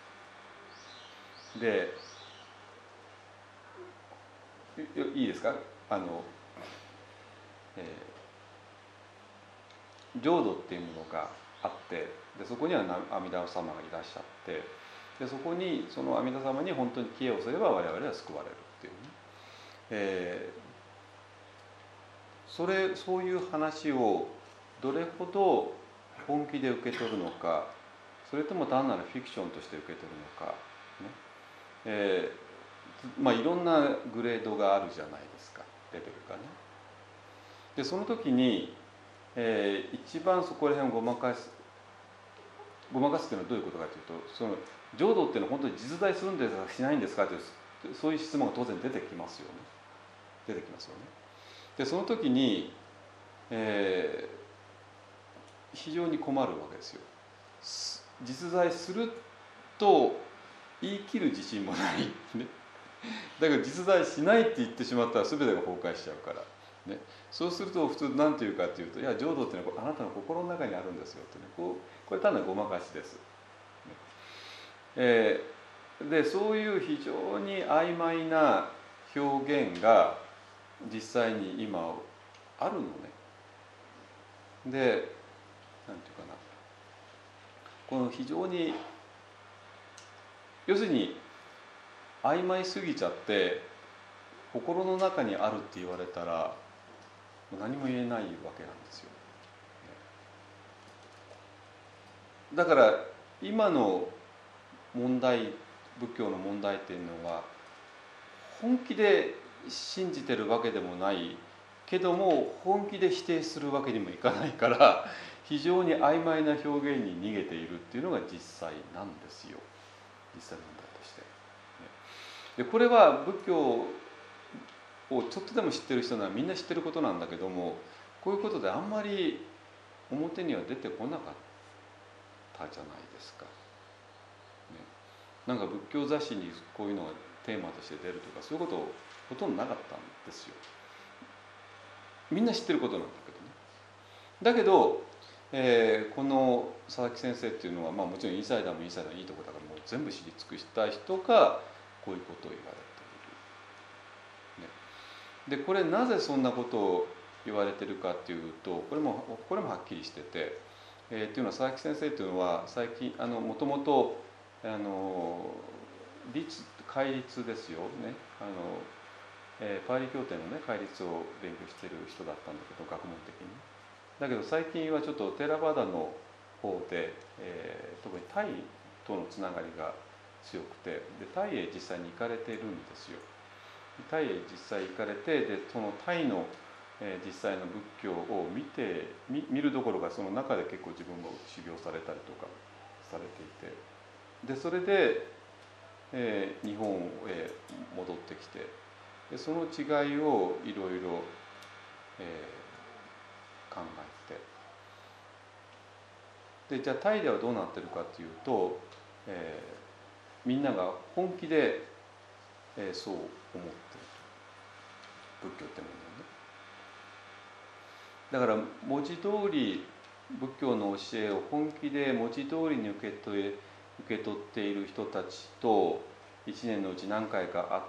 に。でいいですか、あの、えー、浄土っていうものがあって、でそこには阿弥陀様がいらっしゃって、でそこにその阿弥陀様に本当に帰依をすれば我々は救われるっていうね、えー、それそういう話をどれほど本気で受け取るのか、それとも単なるフィクションとして受け取るのか、ねえー、まあいろんなグレードがあるじゃないですか、レベルがね。でその時に、えー、一番そこら辺をごまかすごまかすっていうのはどういうことかというと、その浄土っていうのは本当に実在するんですかしないんですかという、そういう質問が当然出てきますよね。出てきますよね。でその時に、えー、非常に困るわけですよ。実在すると言い切る自信もない、ね、だから実在しないって言ってしまったら全てが崩壊しちゃうから、ね、そうすると普通何て言うかっていうと、いや浄土っていうのはあなたの心の中にあるんですよってね、こうこれ単なるごまかしです、ねえー、でそういう非常に曖昧な表現が実際に今あるのね。でなんていうかな、 この非常に要するに曖昧すぎちゃって心の中にあるって言われたら何も言えないわけなんですよ。だから今の問題、仏教の問題っていうのは本気で信じてるわけでもないけども本気で否定するわけにもいかないから非常に曖昧な表現に逃げているっていうのが実際なんですよ、実際問題として。でこれは仏教をちょっとでも知ってる人ならみんな知ってることなんだけども、こういうことであんまり表には出てこなかったじゃないですか、ね、なんか仏教雑誌にこういうのがテーマとして出るとかそういうことほとんどなかったんですよ。みんな知ってることなんだけどね。だけど、えー、この佐々木先生っていうのは、まあ、もちろんインサイダーもインサイダーのいいとこだからもう全部知り尽くした人がこういうことを言われている、ね、でこれなぜそんなことを言われてるかっていうとこれもこれもはっきりしてて、えー、っていうのは佐々木先生っていうのは最近あのもともとあの律戒律ですよね、あの、えー、パーリ教典のね戒律を勉強してる人だったんだけど学問的に。だけど最近はちょっとテーラバダの方で、えー、特にタイとのつながりが強くて、でタイへ実際に行かれているんですよ。タイへ実際行かれて、でそのタイの、えー、実際の仏教を見て 見, 見るどころかその中で結構自分も修行されたりとかされていて、でそれで、えー、日本へ戻ってきて、でその違いをいろいろ、えー考えて、でじゃあタイではどうなってるかというと、えー、みんなが本気で、えー、そう思っている仏教ってものね。だから文字通り仏教の教えを本気で文字通りに受け取れ受け取っている人たちと一年のうち何回か会って、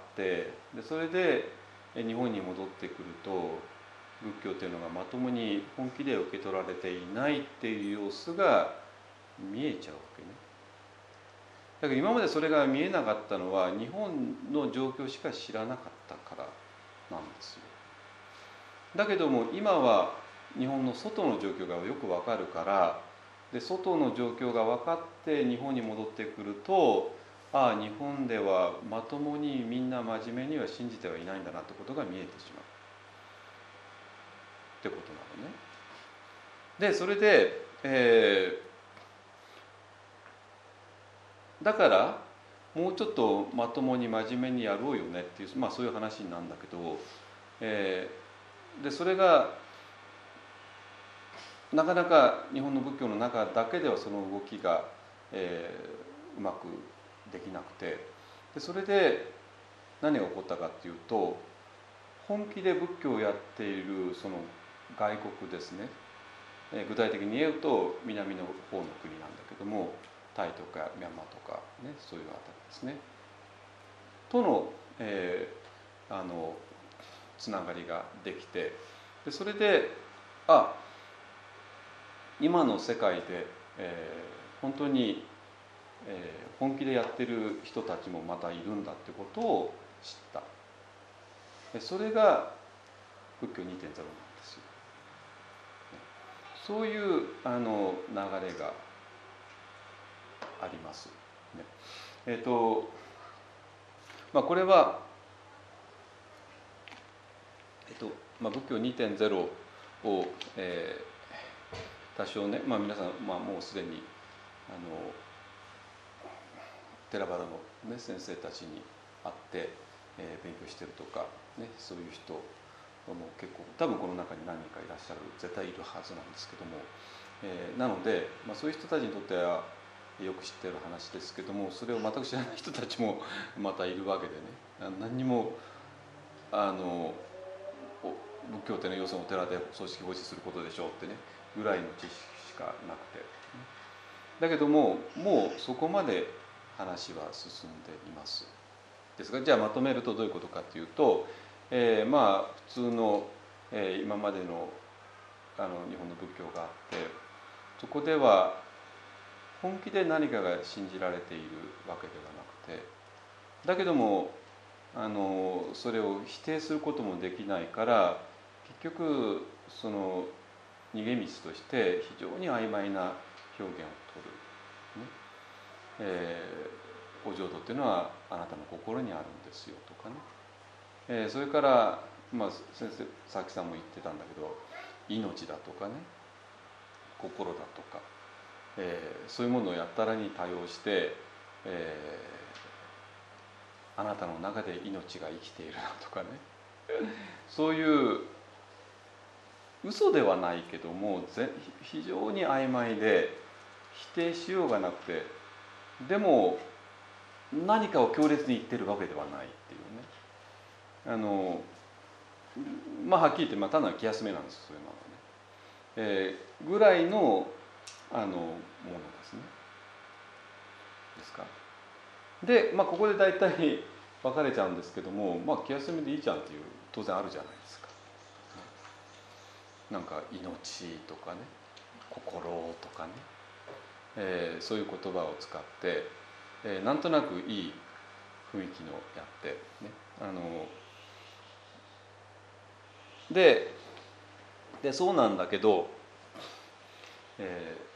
でそれで日本に戻ってくると仏教っていうのがまともに本気で受け取られていないっていう様子が見えちゃうわけね。だけど今までそれが見えなかったのは日本の状況しか知らなかったからなんですよ。だけども今は日本の外の状況がよくわかるから、で外の状況が分かって日本に戻ってくると、ああ日本ではまともにみんな真面目には信じてはいないんだなってことが見えてしまうってことなのね。でそれで、えー、だからもうちょっとまともに真面目にやろうよねっていう、まあ、そういう話なんだけど、えー、でそれがなかなか日本の仏教の中だけではその動きが、えー、うまくできなくて、でそれで何が起こったかっていうと、本気で仏教をやっているその外国ですね、えー、具体的に言うと南の方の国なんだけども、タイとかミャンマーとか、ね、そういうあたりですねとの、えー、あのつながりができて、でそれであ今の世界で、えー、本当に、えー、本気でやってる人たちもまたいるんだってことを知った。でそれが仏教 にてんゼロ なんですよ。そういうあの流れがあります。ね、えっ、ー、とまあこれは、えっ、ー、とまあ、仏教 にてんゼロ を、えー多少ね、まあ、皆さん、まあ、もうすでにあのテラバラの、ね、先生たちに会って、えー、勉強してるとか、ね、そういう人も結構多分この中に何人かいらっしゃる絶対いるはずなんですけども、えー、なので、まあ、そういう人たちにとってはよく知ってる話ですけども、それを全く知らない人たちもまたいるわけでね、何にもあの仏教っての要素のお寺で葬式奉仕することでしょうってねぐらいの知識しかなくて、だけどももうそこまで話は進んでいます。ですが、じゃあまとめるとどういうことかというと、えー、まあ普通の、えー、今までの、あの日本の仏教があって、そこでは本気で何かが信じられているわけではなくて、だけどもあのそれを否定することもできないから、結局その逃げ道として非常に曖昧な表現を取る、ねえー、お浄土っていうのはあなたの心にあるんですよとかね、えー、それから、まあ、先生佐々木さんも言ってたんだけど、命だとかね、心だとか、えー、そういうものをやったらに多用して、えー、あなたの中で命が生きているなとかねそういう嘘ではないけども非常に曖昧で否定しようがなくて、でも何かを強烈に言ってるわけではないっていうね、あのまあはっきり言って、まあ、単なる気休めなんです、そういうのはね、えー、ぐらいのあのものですね。ですか。で、まあ、ここで大体分かれちゃうんですけども、まあ気休めでいいじゃんっていう当然あるじゃないですか。なんか命とかね、心とかね、えー、そういう言葉を使って、えー、なんとなくいい雰囲気のやってね、あのででそうなんだけど、えー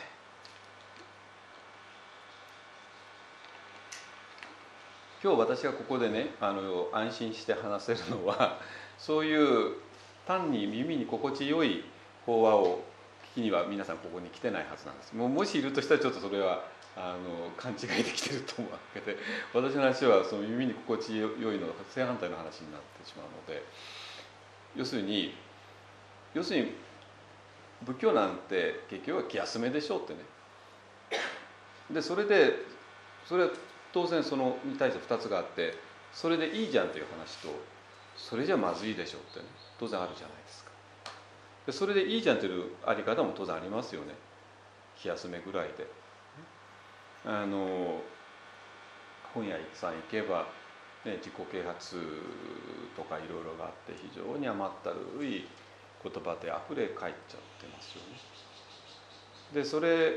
今日私がここでね、あの安心して話せるのは、そういう単に耳に心地よい法話を聞きには皆さんここに来てないはずなんです。もうもしいるとしたらちょっとそれはあの勘違いできてると思うわけで、私の話はその耳に心地よいの正反対の話になってしまうので、要するに要するに仏教なんて結局は気休めでしょうってね。でそれでそれは当然そのに対してふたつがあって、それでいいじゃんという話と、それじゃまずいでしょうってね、当然あるじゃないですか。でそれでいいじゃんというあり方も当然ありますよね、気休めぐらいで。あの本屋さん行けば、ね、自己啓発とかいろいろがあって非常に甘ったるい言葉であふれ返っちゃってますよね。でそれ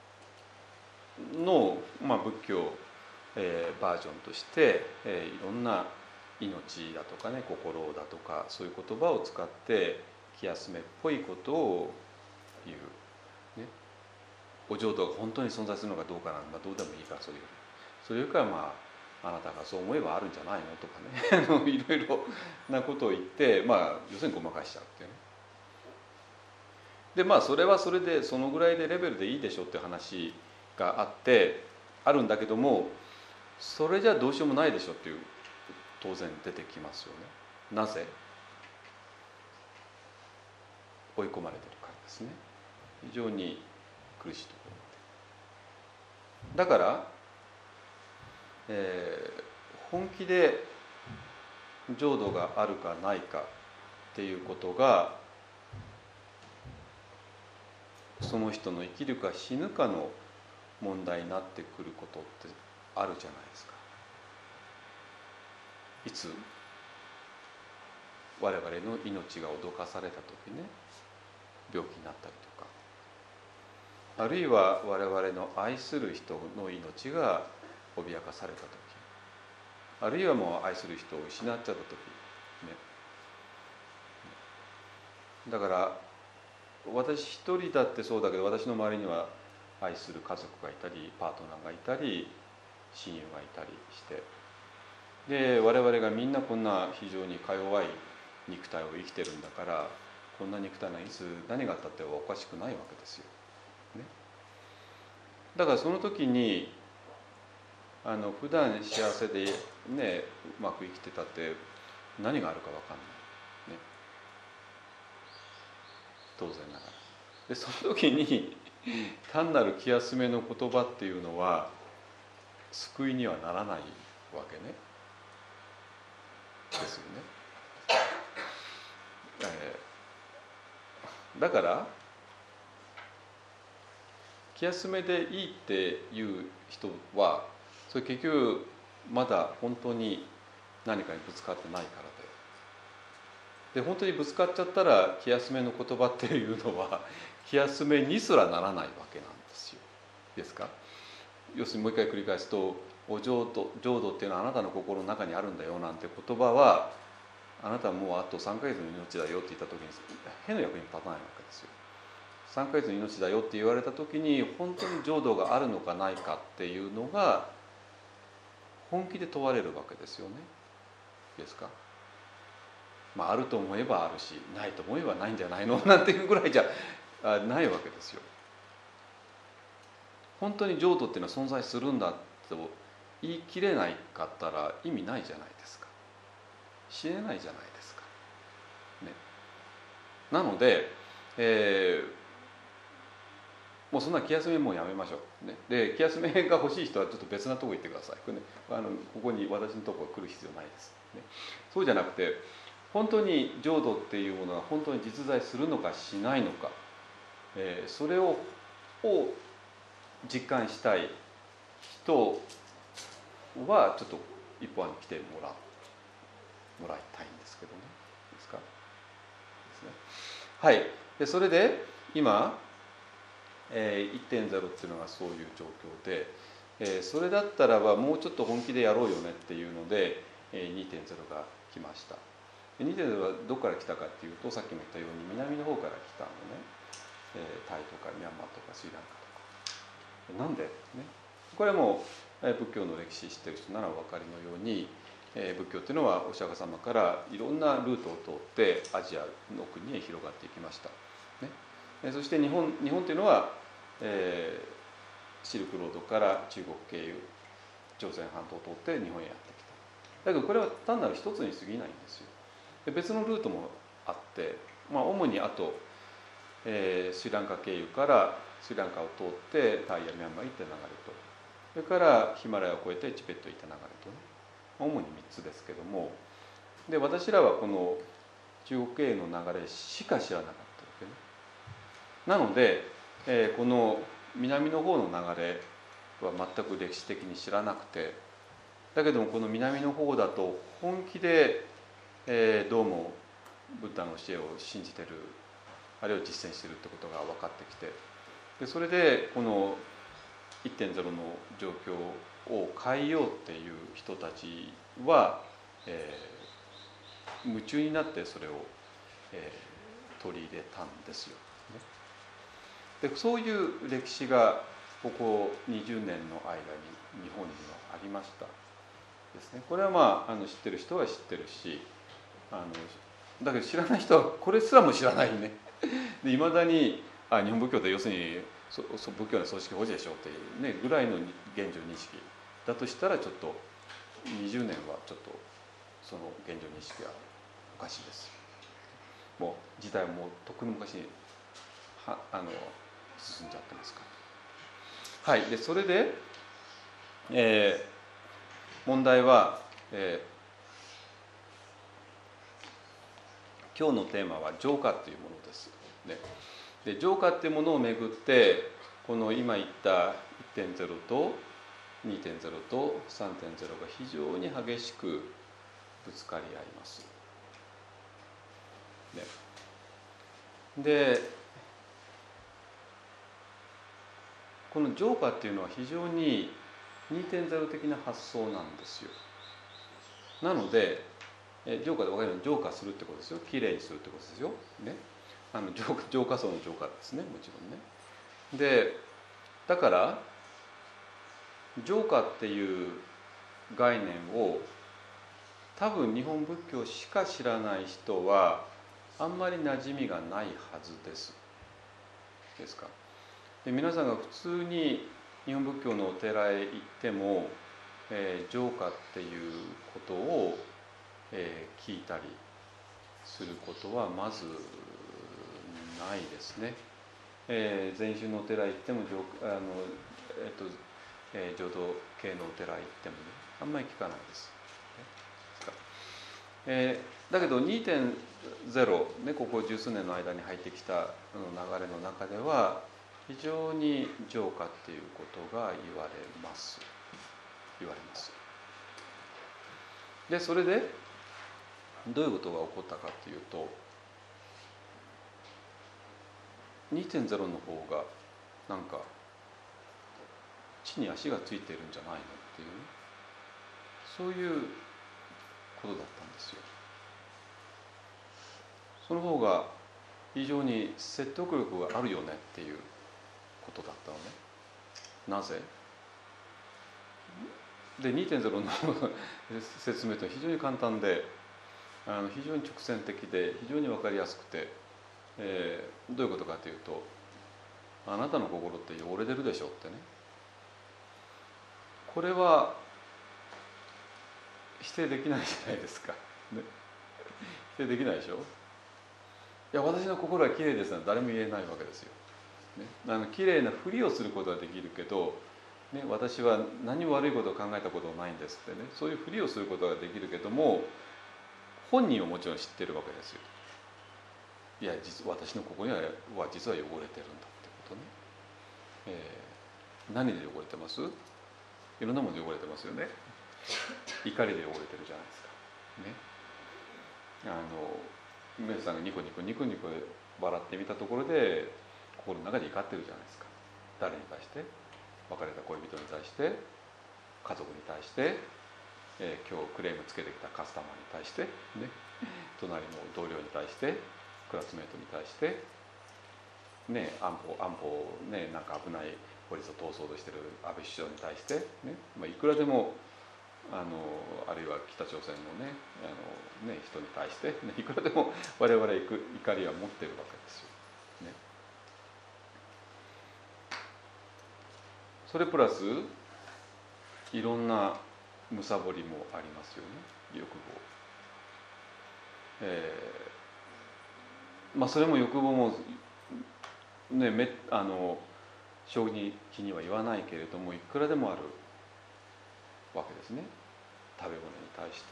の、まあ、仏教、えー、バージョンとして、えー、いろんな命だとかね、心だとかそういう言葉を使って気休めっぽいことを言う、ね、お浄土が本当に存在するのかどうかなんかどうでもいいから、それよりそれよりかまああなたがそう思えばあるんじゃないのとかねいろいろなことを言って、まあ要するにごまかしちゃうっていうね。でまあそれはそれでそのぐらいでレベルでいいでしょっていう話があってあるんだけども、それじゃどうしようもないでしょっていう当然出てきますよね。なぜ？追い込まれてるからですね。非常に苦しいところだから、えー、本気で浄土があるかないかっていうことがその人の生きるか死ぬかの問題になってくることってあるじゃないですか。いつ我々の命が脅かされた時ね、病気になったりとか、あるいは我々の愛する人の命が脅かされた時、あるいはもう愛する人を失っちゃった時ね。だから私一人だってそうだけど、私の周りには愛する家族がいたりパートナーがいたり親友がいたりして、で我々がみんなこんな非常にか弱い肉体を生きてるんだから、こんな肉体がいつ何があったっておかしくないわけですよ、ね、だからその時にあの普段幸せでねうまく生きてたって何があるか分かんない、ね、当然ながら。でその時に単なる気休めの言葉っていうのは救いにはならないわけねですよね。えー、だから気休めでいいっていう人はそれ結局まだ本当に何かにぶつかってないからで、で本当にぶつかっちゃったら気休めの言葉っていうのは気休めにすらならないわけなんですよ。 ですか。要するにもう一回繰り返すと、お浄土、浄土っていうのはあなたの心の中にあるんだよなんて言葉は、あなたはもうあとさんかげつの命だよって言った時にへの役に立たないわけですよ。さんかげつの命だよって言われた時に本当に浄土があるのかないかっていうのが本気で問われるわけですよね。ですか。まああると思えばあるし、ないと思えばないんじゃないのなんていうぐらいじゃないわけですよ。本当に浄土っていうのは存在するんだと言い切れないかったら意味ないじゃないですか。知れないじゃないですか。ね、なので、えー、もうそんな気休めもうやめましょう。ね、で気休めが欲しい人はちょっと別なとこ行ってください。これね、あのここに私のところ来る必要ないです。ね、そうじゃなくて本当に浄土っていうものが本当に実在するのかしないのか、えー、それをを実感したい人はちょっと一本に来てもらもらいたいんですけどね。いいですか。ですね。はい。でそれで今、えー、いってんゼロ っていうのがそういう状況で、えー、それだったらばもうちょっと本気でやろうよねっていうので、えー、にてんゼロ が来ました。にてんゼロ はどこから来たかっていうと、さっきも言ったように南の方から来たのね、えー、タイとかミャンマーとかスリランカとか。なんでね、これはもう仏教の歴史知ってる人ならお分かりのように、えー、仏教っていうのはお釈迦様からいろんなルートを通ってアジアの国へ広がっていきました、ね、えー、そして日本日本っていうのは、えー、シルクロードから中国経由朝鮮半島を通って日本へやってきた。だけどこれは単なる一つに過ぎないんですよ。で別のルートもあって、まあ、主にあと、えー、スリランカ経由からスリランカを通ってタイやミャンマー行った流れと、それからヒマラヤを越えてチベット行った流れとね、主にみっつですけども、で私らはこの中国経由の流れしか知らなかったわけね。なので、えー、この南の方の流れは全く歴史的に知らなくて、だけどもこの南の方だと本気で、えー、どうもブッダの教えを信じてる、あるいは実践してるってことが分かってきて、でそれでこの いってんゼロ の状況を変えようっていう人たちは、えー、夢中になってそれを、えー、取り入れたんですよ、ね、でそういう歴史がここにじゅうねんの間に日本にはありましたですね。これはまあ、あの知ってる人は知ってるし、あのだけど知らない人はこれすらも知らないね。でいまだにあ日本仏教って要するにそそ仏教の組織保持でしょっていう、ね、ぐらいの現状認識だとしたら、ちょっとにじゅうねんはちょっとその現状認識はおかしいです。もう時代はもうとっくの昔にはあの進んじゃってますから。はい。でそれで、えー、問題は、えー、今日のテーマは浄化というものです、ね、で浄化っていうものをめぐって、この今言った いってんゼロ と にてんゼロ と さんてんゼロ が非常に激しくぶつかり合います、ね、でこの浄化っていうのは非常に にてんゼロ 的な発想なんですよ。なので浄化で分かるように浄化するってことですよ。きれいにするってことですよ、ね、あの浄化、浄化層の浄化ですね、もちろんね。でだから浄化っていう概念を多分日本仏教しか知らない人はあんまり馴染みがないはずですですか。で皆さんが普通に日本仏教のお寺へ行っても、えー、浄化っていうことを、えー、聞いたりすることはまずないですね。えー、禅宗のお寺行っても浄あの、えーとえー、浄土系のお寺行ってもね、あんまり聞かないです。えー、だけど にてんゼロ、ね、ここ十数年の間に入ってきた流れの中では非常に浄化っていうことが言われます言われます。でそれでどういうことが起こったかというと、 にてんゼロ の方がなんか地に足がついているんじゃないのっていう、そういうことだったんですよ。その方が非常に説得力があるよねっていうことだったのね。なぜで にてんゼロ の説明というのは非常に簡単で、あの非常に直線的で非常に分かりやすくて、えー、どういうことかというと、あなたの心って汚れてるでしょってね。これは否定できないじゃないですか、ね、否定できないでしょ。いや私の心はきれいですなんて誰も言えないわけですよ、ね、あのきれいなふりをすることはできるけど、ね、私は何も悪いことを考えたことはないんですってね、そういうふりをすることができるけども、本人はもちろん知ってるわけですよ。いや実私の心は実は汚れてるんだってことね、えー、何で汚れてます？いろんなもので汚れてますよね。怒りで汚れてるじゃないですかね。あの皆さんがニコニコニコニコ笑ってみたところで心の中で怒ってるじゃないですか。誰に対して？別れた恋人に対して、家族に対して、えー、今日クレームつけてきたカスタマーに対して、ね、隣の同僚に対して、クラスメートに対して、ね、安保安保ね、なんか危ない法律を通そうとしてる安倍首相に対して、ね、まあ、いくらでもあのあるいは北朝鮮のね、あのね人に対して、ね、いくらでも我々怒りは持ってるわけですよ、ね。それプラスいろんな貪りもありますよね、欲望。えー、まあそれも欲望もね、めあの正直には言わないけれどもいくらでもあるわけですね。食べ物に対して、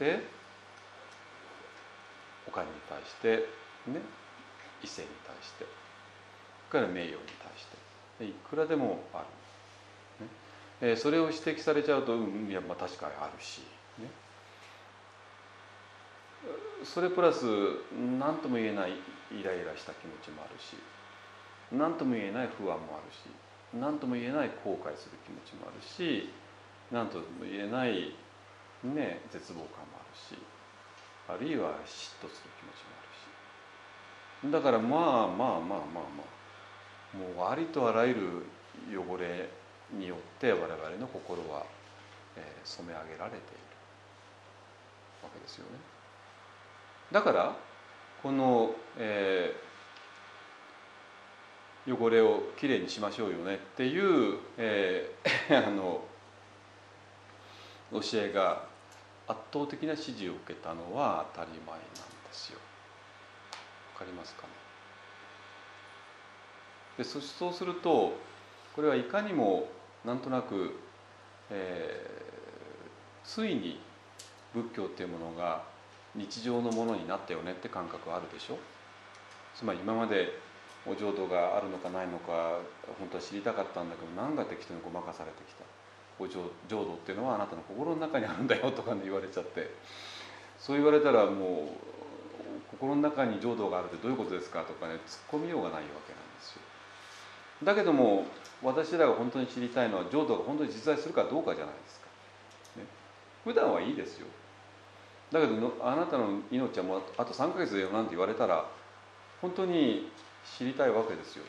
お金に対して、ね、異性に対して、それから名誉に対していくらでもある。えー、それを指摘されちゃうと、うん、いやまあ確かにあるし、ね、それプラス何とも言えないイライラした気持ちもあるし、何とも言えない不安もあるし、何とも言えない後悔する気持ちもあるし、何とも言えない、ね、絶望感もあるし、あるいは嫉妬する気持ちもあるし、だからまあまあまあまあまあもうありとあらゆる汚れによって我々の心は、えー、染め上げられているわけですよね。だからこの、えー、汚れをきれいにしましょうよねっていう、えー、あの教えが圧倒的な支持を受けたのは当たり前なんですよ。わかりますかね。でそそうするとこれはいかにもなんとなく、えー、ついに仏教っていうものが日常のものになったよねって感覚あるでしょ。つまり今までお浄土があるのかないのか本当は知りたかったんだけど、何が適当にごまかされてきた。お浄土っていうのはあなたの心の中にあるんだよとか、ね、言われちゃって、そう言われたらもう心の中に浄土があるってどういうことですかとかね、突っ込みようがないわけなんですよ。だけども私らが本当に知りたいのは浄土が本当に実在するかどうかじゃないですか、ね、普段はいいですよ。だけどのあなたの命はもうあとさんかげつだよなんて言われたら本当に知りたいわけですよ、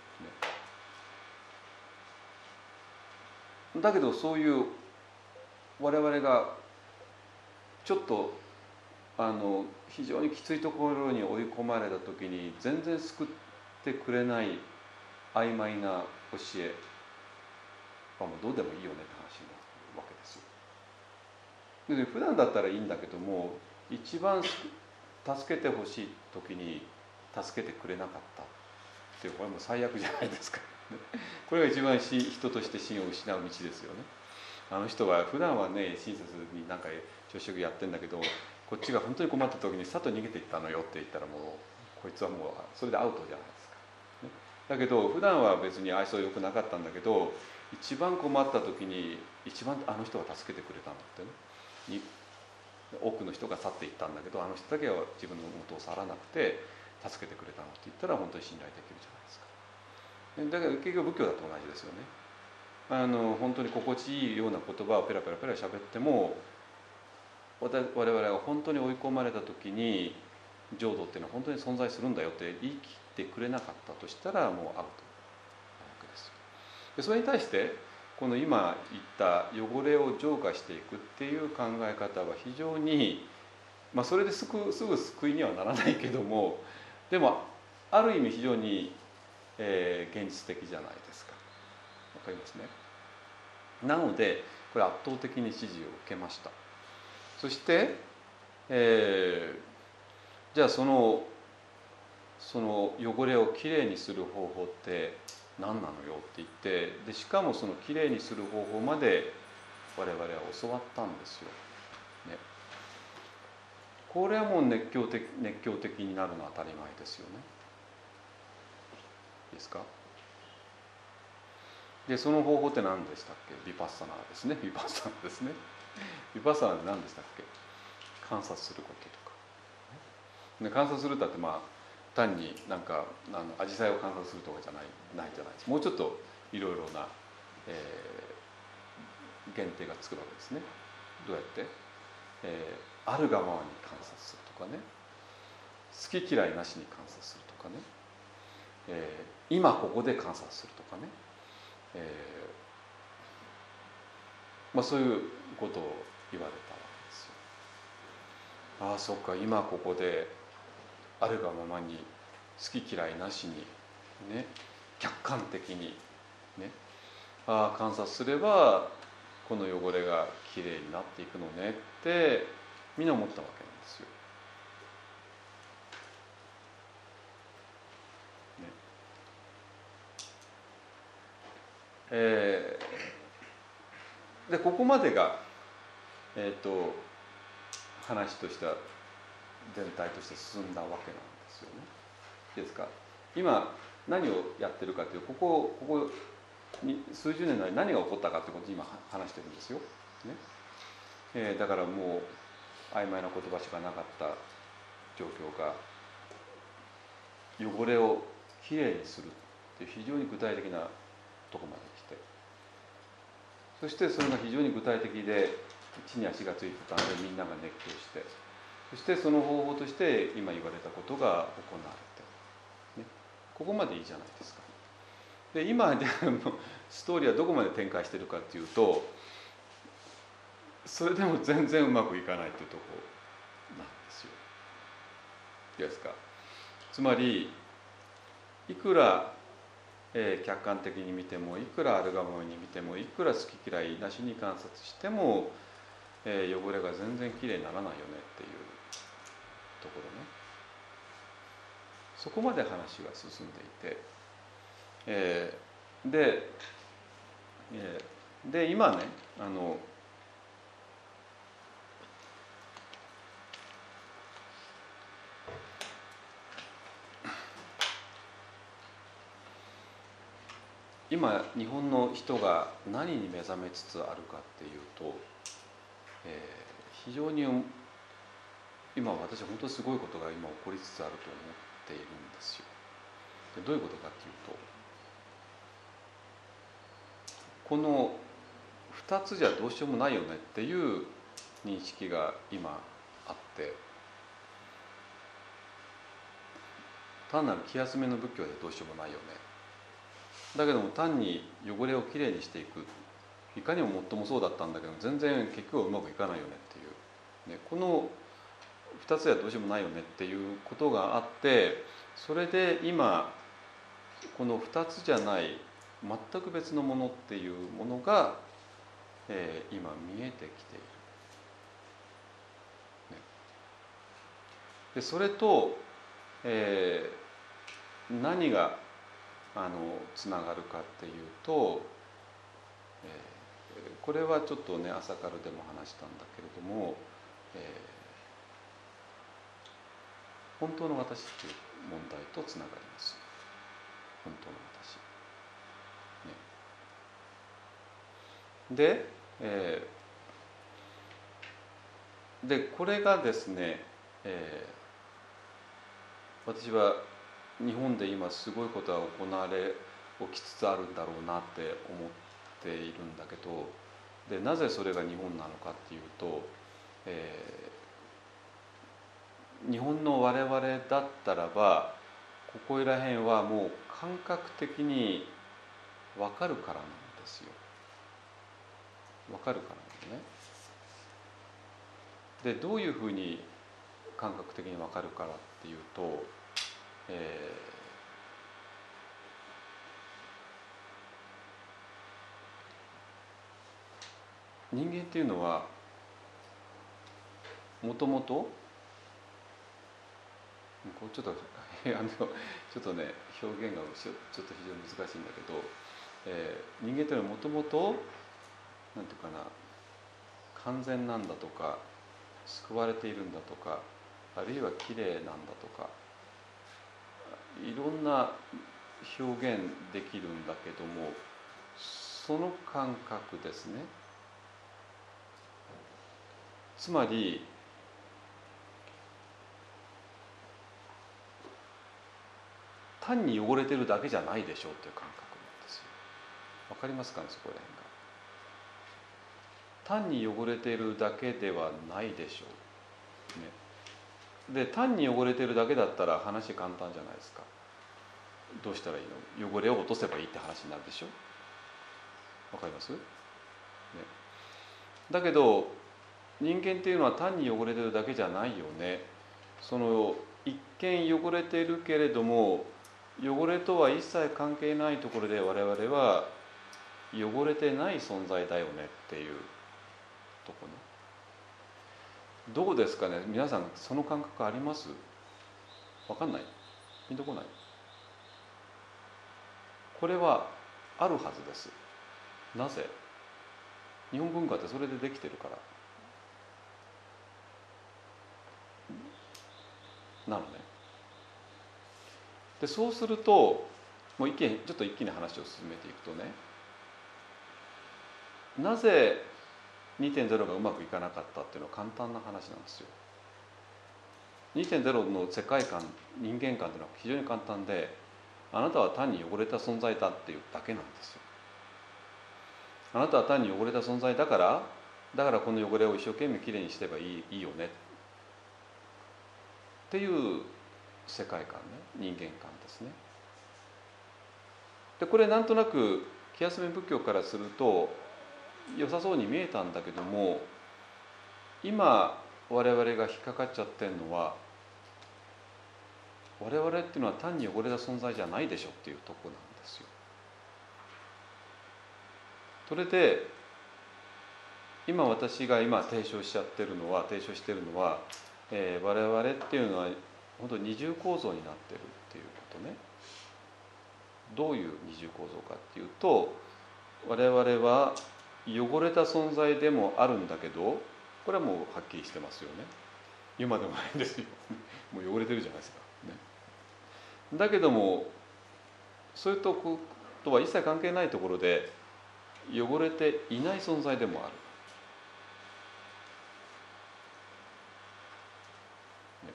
ね、だけどそういう我々がちょっとあの非常にきついところに追い込まれた時に全然救ってくれない曖昧な教えはもうどうでもいいよねって話になるわけですよ。で普段だったらいいんだけども、一番助けてほしい時に助けてくれなかったっていう、これも最悪じゃないですかこれが一番人として信を失う道ですよね。あの人は普段はね親切になんか朝食やってんだけど、こっちが本当に困った時にさっと逃げていったのよって言ったら、もうこいつはもうそれでアウトじゃないですか、ね、だけど普段は別に愛想良くなかったんだけど、一番困った時に一番あの人が助けてくれたのってね、多くの人が去っていったんだけど、あの人だけは自分の元を去らなくて助けてくれたのって言ったら本当に信頼できるじゃないですか。だから結局仏教だと同じですよね。 あの本当に心地いいような言葉をペラペラペラ喋っても、我々が本当に追い込まれた時に浄土っていうのは本当に存在するんだよって言い切ってくれなかったとしたら、もうアウトなわけですよ。でそれに対してこの今言った汚れを浄化していくっていう考え方は非常に、まあ、それですぐすぐ救いにはならないけども、でもある意味非常に、えー、現実的じゃないですか。わかりますね。なのでこれ圧倒的に支持を受けました。そして、えー、じゃあそのその汚れをきれいにする方法って何なのよって言って、でしかもそのきれいにする方法まで我々は教わったんですよ、ね、これはもう熱狂的熱狂的になるのは当たり前ですよね。いいですか。でその方法って何でしたっけ。ヴィパッサナーですね。ヴィパッサナーですね。ヴィパッサナーって何でしたっけ。観察することとか。で観察するだってまあ単になんかあの紫陽花を観察するとかじゃないないじゃないです。もうちょっといろいろな、えー、限定がつくわけですね。どうやって、えー、あるがままに観察するとかね、好き嫌いなしに観察するとかね、えー、今ここで観察するとかね、えーまあ、そういうことを言われたわけですよ。ああそっか、今ここであるがままに好き嫌いなしにね、客観的にね、ああ観察すればこの汚れがきれいになっていくのねってみんな思ったわけなんですよ。ねえー、でここまでが、えー、と話としては全体として進んだわけなんですよね。いいですか。今何をやってるかというと、ここここに数十年の間に何が起こったかということを今話してるんですよ、ねえー、だからもう曖昧な言葉しかなかった状況が汚れをきれいにするっていう非常に具体的なところまで来て、そしてそれが非常に具体的で地に足がついてたのでみんなが熱狂して、そしてその方法として今言われたことが行われて、ね、ここまでいいじゃないですか。で今ストーリーはどこまで展開しているかっていうと、それでも全然うまくいかないというところなんですよ。いいですか。つまりいくら、えー、客観的に見ても、いくらあるがままに見ても、いくら好き嫌いなしに観察しても、えー、汚れが全然きれいにならないよねっていうところね。そこまで話が進んでいて、えー、で、えー、で今ね、あの今日本の人が何に目覚めつつあるかっていうと、えー、非常に今私は本当にすごいことが今起こりつつあると思っているんですよ。でどういうことかっていうと、このふたつじゃどうしようもないよねっていう認識が今あって、単なる気休めの仏教でどうしようもないよね、だけども単に汚れをきれいにしていく、いかにももっともそうだったんだけど全然結局はうまくいかないよねっていう、ね、このふたつじゃどうしようもないよねっていうことがあって、それで今このふたつじゃない全く別のものっていうものが、えー、今見えてきている、ね、でそれと、えー、何があのつながるかっていうと、えー、これはちょっとね朝からでも話したんだけれども、えー、本当の私っていう問題とつながります。本当の私、ね、で、えー、でこれがですね、えー、私は日本で今すごいことが行われ起きつつあるんだろうなって思っているんだけど、でなぜそれが日本なのかっていうと、えー、日本の我々だったらばここら辺はもう感覚的に分かるからなんですよ。分かるからなんね。でどういうふうに感覚的に分かるからっていうと、えー、人間っていうのはもともとちょっとあのちょっとね表現がちょっと非常に難しいんだけど、えー、人間というのはもともとなんていうかな、完全なんだとか救われているんだとか、あるいは綺麗なんだとか、いろんな表現できるんだけども、その感覚ですね。つまり単に汚れてるだけじゃないでしょうという感覚なんですよ。わかりますかね、そこら辺が。単に汚れているだけではないでしょう、ね、で単に汚れているだけだったら話簡単じゃないですか。どうしたらいいの？汚れを落とせばいいって話になるでしょ。わかります、ね、だけど人間っていうのは単に汚れてるだけじゃないよね。その一見汚れているけれども、汚れとは一切関係ないところで我々は汚れてない存在だよねっていうとこね。どうですかね、皆さんその感覚あります？わかんない？ピンとこない？これはあるはずです。なぜ？日本文化ってそれでできてるからなのね。でそうするともう一気にちょっと一気に話を進めていくとね、なぜ にてんゼロ がうまくいかなかったっていうのは簡単な話なんですよ。にてんゼロ の世界観、人間観というのは非常に簡単で、あなたは単に汚れた存在だっていうだけなんですよ。あなたは単に汚れた存在だからだからこの汚れを一生懸命きれいにしてればいい、いいよねっていう世界観ね、人間観ですね。でこれなんとなく気休め仏教からすると良さそうに見えたんだけども、今我々が引っかかっちゃってるのは、我々っていうのは単に汚れた存在じゃないでしょっていうとこなんですよ。それで今私が今提唱しちゃってるのは提唱してるのは、えー、我々っていうのは本当に二重構造になってるっていうことね。どういう二重構造かっていうと、我々は汚れた存在でもあるんだけど、これはもうはっきりしてますよね。今でもないんですよもう汚れてるじゃないですか、ね、だけどもそういうとことは一切関係ないところで汚れていない存在でもある、ね、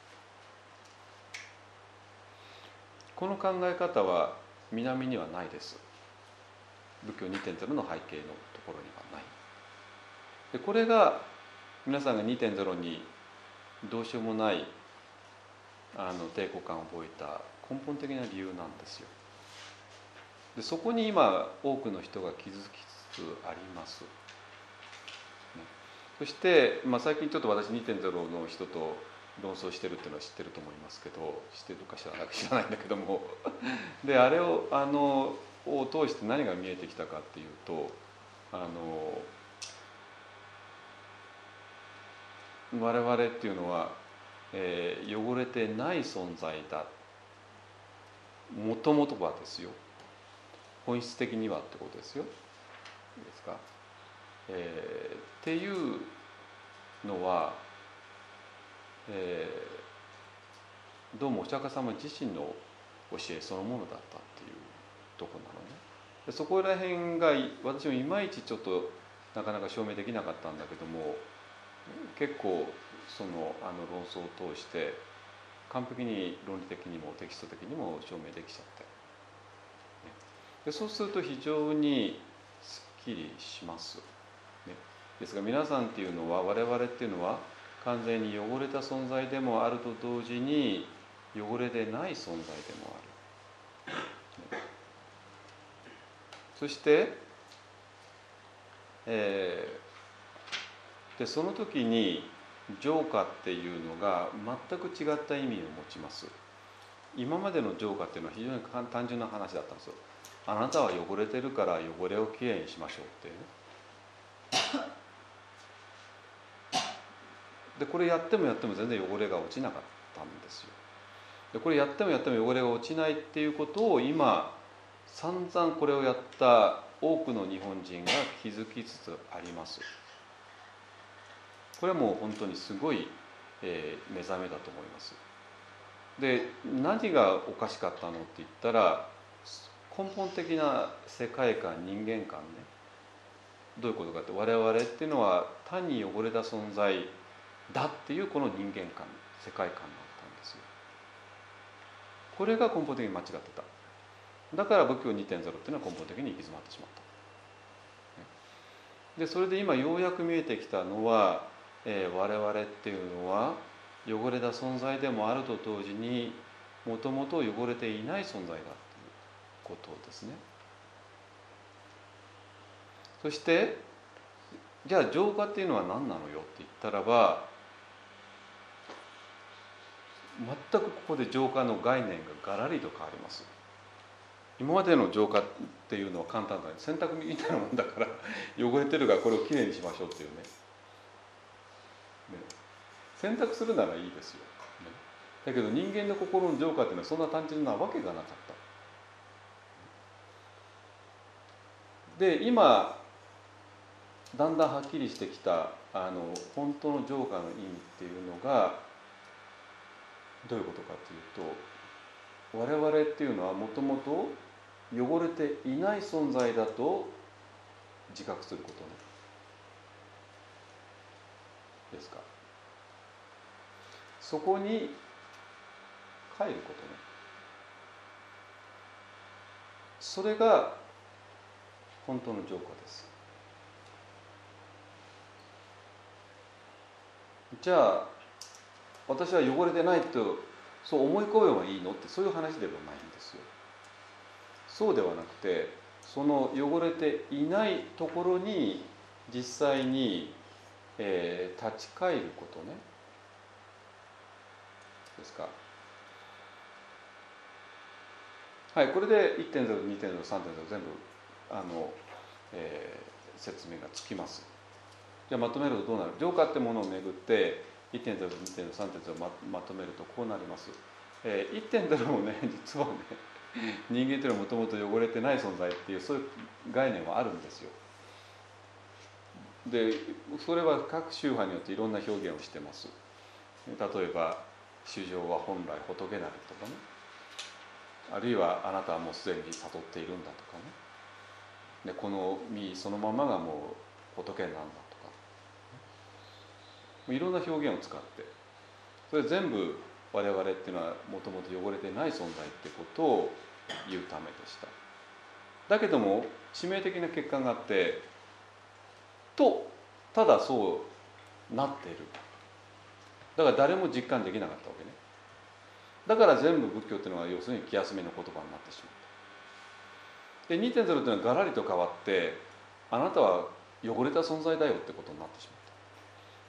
この考え方は南にはないです。仏教 にてんゼロ の背景のところにはない。でこれが皆さんが にてんゼロ にどうしようもないあの抵抗感を覚えた根本的な理由なんですよ。でそこに今多くの人が気づきつつあります、ね、そして、まあ、最近ちょっと私 にてんゼロ の人と論争してるっていうのは知ってると思いますけど、知ってるか知らないか知らないんだけどもであれをあのを通して何が見えてきたかっていうと、あの我々っていうのは、えー、汚れてない存在だ、もともとはですよ、本質的にはってことですよ、いいですか、えー、っていうのは、えー、どうもお釈迦様自身の教えそのものだったっていうところなのね。でそこら辺が私もいまいちちょっとなかなか証明できなかったんだけども、結構そのあの論争を通して完璧に論理的にもテキスト的にも証明できちゃって、でそうすると非常にきりします、ね、ですが皆さんっていうのは、我々っていうのは完全に汚れた存在でもあると同時に汚れでない存在でもある、ね、そして、えー、でその時に浄化っていうのが全く違った意味を持ちます。今までの浄化っていうのは非常に単純な話だったんですよ。あなたは汚れてるから汚れをきれいにしましょうってね。でこれやってもやっても全然汚れが落ちなかったんですよ。でこれやってもやっても汚れが落ちないっていうことを今散々これをやった多くの日本人が気づきつつあります。これはもう本当にすごい、えー、目覚めだと思います。で何がおかしかったのって言ったら、根本的な世界観、人間観ね。どういうことかって、我々っていうのは単に汚れた存在だっていうこの人間観、世界観だったんですよ。これが根本的に間違ってた。だから仏教 にてんゼロ っていうのは根本的に行き詰まってしまった。でそれで今ようやく見えてきたのは、えー、我々っていうのは汚れた存在でもあると同時にもともと汚れていない存在だということですね。そしてじゃあ浄化っていうのは何なのよって言ったらば、全くここで浄化の概念がガラリと変わります。今までの浄化っていうのは簡単だね、洗濯みたいなもんだから汚れてるからこれをきれいにしましょうっていうね。ね、洗濯するならいいですよ、ね、だけど人間の心の浄化っていうのはそんな単純なわけがなかった。で今だんだんはっきりしてきたあの本当の浄化の意味っていうのがどういうことかというと、我々っていうのはもともと汚れていない存在だと自覚することね。ですか。そこに帰ることね。それが本当の浄化です。じゃあ私は汚れてないとそう思い込めばいいのって、そういう話ではないんですよ。そうではなくて、その汚れていないところに実際に、えー、立ち返ることね。ですか。はい、これで いってんゼロ、にてんゼロ、さんてんゼロ 全部あの、えー、説明がつきます。じゃあまとめるとどうなる？浄化ってものをめぐって いってんゼロ、にてんゼロ、さんてんゼロ ま, まとめるとこうなります。えー、いってんゼロ もね、実はね、人間というのはもともと汚れてない存在っていうそういう概念はあるんですよ。でそれは各宗派によっていろんな表現をしてます。例えば衆生は本来仏なりとかね、あるいはあなたはもうすでに悟っているんだとかね、でこの身そのままがもう仏なんだとか、いろんな表現を使って、それ全部我々っていうのはもともと汚れてない存在ってことを言うためでした。だけども致命的な欠陥があって、とただそうなっている。だから誰も実感できなかったわけね。だから全部仏教っていうのは要するに気休めの言葉になってしまった。で にてんゼロ っていうのはガラリと変わって、あなたは汚れた存在だよってことになってしまった。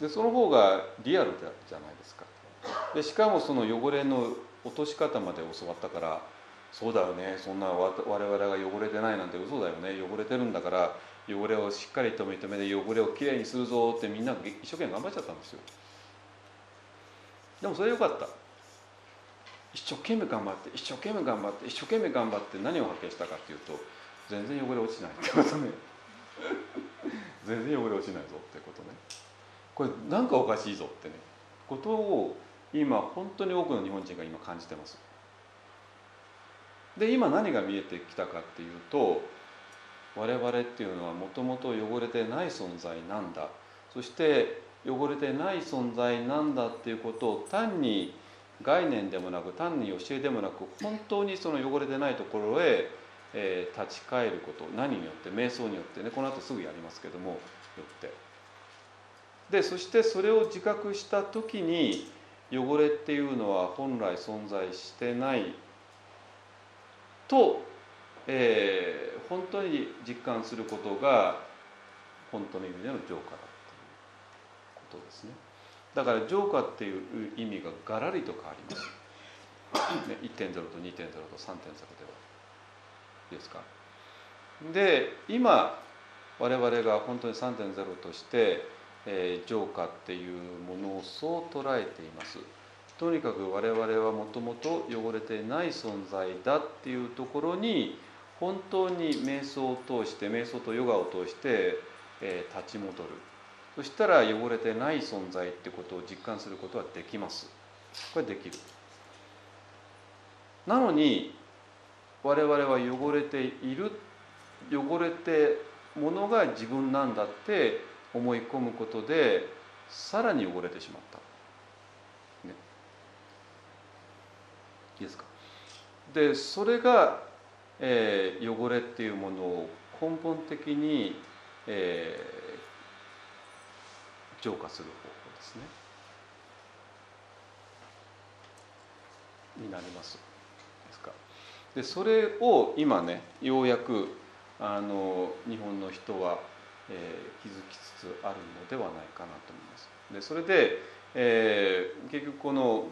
でその方がリアルじゃないですか。でしかもその汚れの落とし方まで教わったから、そうだよね、そんな我々が汚れてないなんて嘘だよね、汚れてるんだから汚れをしっかりと認めて汚れをきれいにするぞってみんな一生懸命頑張っちゃったんですよ。でもそれよかった。一生懸命頑張って一生懸命頑張って一生懸命頑張って何を発見したかっていうと、全然汚れ落ちないってことね全然汚れ落ちないぞってことね。これなんかおかしいぞってねことを今本当に多くの日本人が今感じてます。で今何が見えてきたかっていうと、我々っていうのはもともと汚れてない存在なんだ、そして汚れてない存在なんだっていうことを単に概念でもなく単に教えでもなく、本当にその汚れてないところへえー、立ち返ること、何によって？瞑想によってね、この後すぐやりますけども、よってで、そしてそれを自覚した時に、汚れっていうのは本来存在してないと、えー、本当に実感することが本当の意味での浄化だっていうことですね。だから浄化っていう意味がガラリと変わります、ね、いってんゼロ と にてんゼロ と さんてんゼロ ではいいですか。で、今我々が本当に さんてんゼロ として、えー、浄化っていうものをそう捉えています。とにかく我々はもともと汚れてない存在だっていうところに、本当に瞑想を通して、瞑想とヨガを通して、えー、立ち戻る。そしたら汚れてない存在ってことを実感することはできます。これできる。なのに我々は汚れている、汚れてものが自分なんだって思い込むことで、さらに汚れてしまった、ね、いいですか。でそれが、えー、汚れっていうものを根本的に、えー、浄化する方法ですね、になりますですか。でそれを今ね、ようやくあの日本の人は、えー、気づきつつあるのではないかなと思います。でそれで、えー、結局この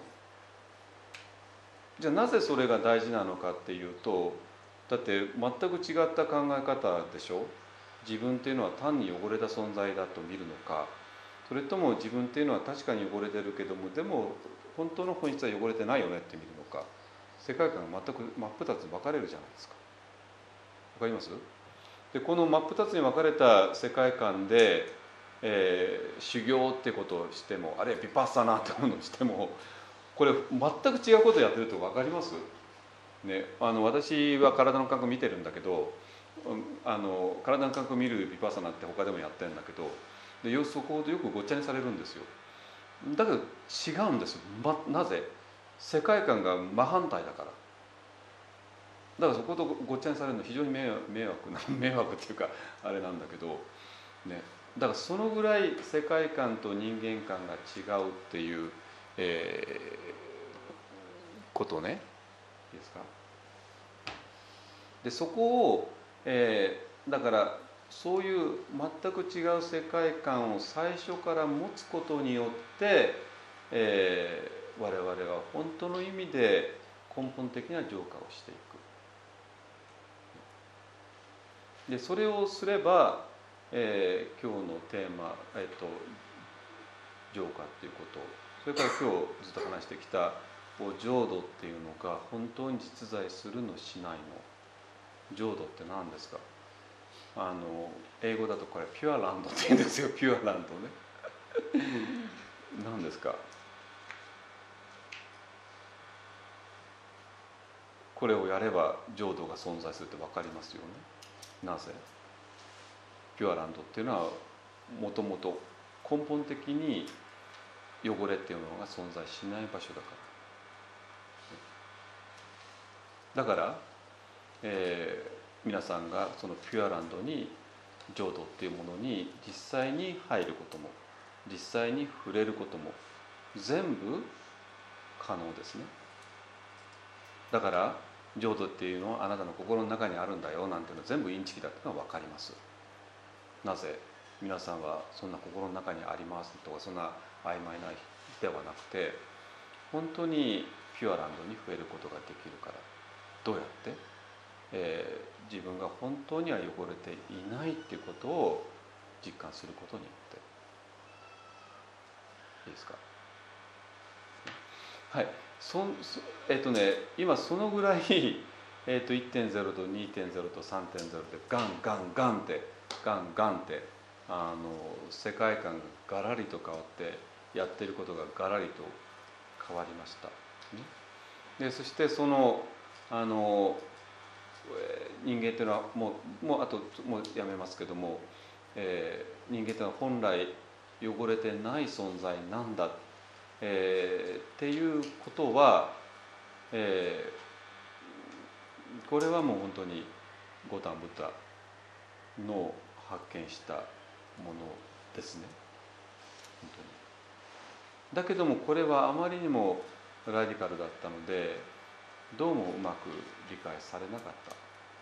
じゃあなぜそれが大事なのかっていうと、だって全く違った考え方でしょ。自分っていうのは単に汚れた存在だと見るのか、それとも自分っていうのは確かに汚れてるけども、でも本当の本質は汚れてないよねって見るのか、世界観が全く真っ二つに分かれるじゃないですか。わかります？でこの真っ二つに分かれた世界観で、えー、修行ってことをしても、あるいはヴィパッサナーってものをしても、これ全く違うことをやってると分かります？ね、あの私は体の感覚見てるんだけど、あの体の感覚見るヴィパッサナーって他でもやってるんだけど、でそこでよくごっちゃにされるんですよ。だけど違うんですよ、ま、なぜ？世界観が真反対だから。だからそことごっちゃにされるの非常に迷惑迷惑な迷惑っていうかあれなんだけど、ね、だからそのぐらい世界観と人間観が違うっていう、えー、ことね、いいですか。でそこを、えー、だからそういう全く違う世界観を最初から持つことによって、えー、我々は本当の意味で根本的な浄化をしていく。でそれをすれば、えー、今日のテーマ、えー、と浄化っていうこと、それから今日ずっと話してきた浄土っていうのが本当に実在するのしないの。浄土って何ですか？あの英語だとこれピュアランドって言うんですよ。ピュアランドね何ですか？これをやれば浄土が存在するって分かりますよね。なぜ？ピュアランドっていうのはもともと根本的に汚れっていうのが存在しない場所だから。だから、えー、皆さんがそのピュアランドに、浄土っていうものに実際に入ることも、実際に触れることも全部可能ですね。だから浄土っていうのはあなたの心の中にあるんだよなんていうのは全部インチキだっていうのは分かります。なぜ？皆さんはそんな心の中にありますとかそんな曖昧なではなくて、本当にピュアランドに触れることができるから。どうやって？えー、自分が本当には汚れていないっていうことを実感することによって。いいですか？はい。そそえっ、ー、とね今そのぐらい、えー、と いってんゼロ と にてんゼロ と さんてんゼロ でガンガンガンってガンガンってあの世界観がガラリと変わって、やっていることがガラリと変わりました。でそしてそのあの人間っていうのはもうもうあともうやめますけども、えー、人間っていうのは本来汚れてない存在なんだ、えー、っていうことは、えー、これはもう本当にゴタンブッダの発見したものですね、本当に。だけどもこれはあまりにもラディカルだったのでどうもうまく理解されなかった、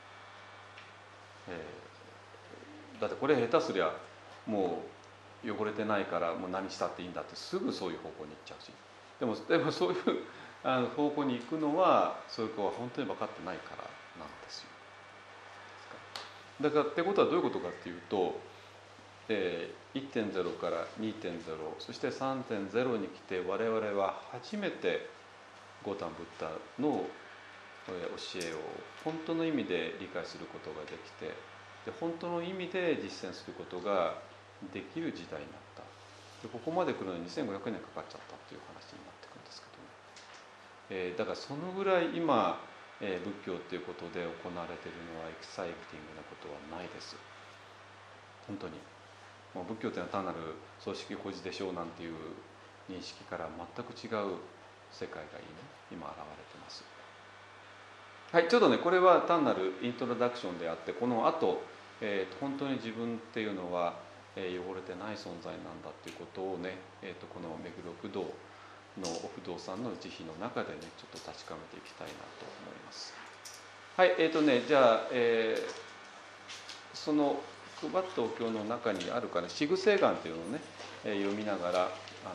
えー、だってこれ下手すりゃもう汚れてないからもう何したっていいんだってすぐそういう方向に行っちゃうし、でもでもそういうあの方向に行くのはそういう子は本当に分かってないからなんですよ。だからってことはどういうことかっていうと、えー、いってんゼロ から にてんゼロ そして さんてんゼロ に来て我々は初めてゴタンブッダの教えを本当の意味で理解することができて、で本当の意味で実践することができる時代になった。でここまで来るのににせんごひゃくねんかかっちゃったっていう話になってくるんですけどね、えー、だからそのぐらい今、えー、仏教ということで行われているのはエキサイティングなことはないです。本当にもう仏教というのは単なる葬式故事でしょうなんていう認識から全く違う世界がいいね今現れてます。はい、ちょっとねこれは単なるイントロダクションであって、この後、えー、本当に自分っていうのは、えー、汚れてない存在なんだっていうことをね、えー、とこの目黒不動のお不動産の慈悲の中でねちょっと確かめていきたいなと思います。はい、えっ、ー、とねじゃあ、えー、その配ったお経の中にあるかね、四愚聖願っていうのをね、えー、読みながらあの、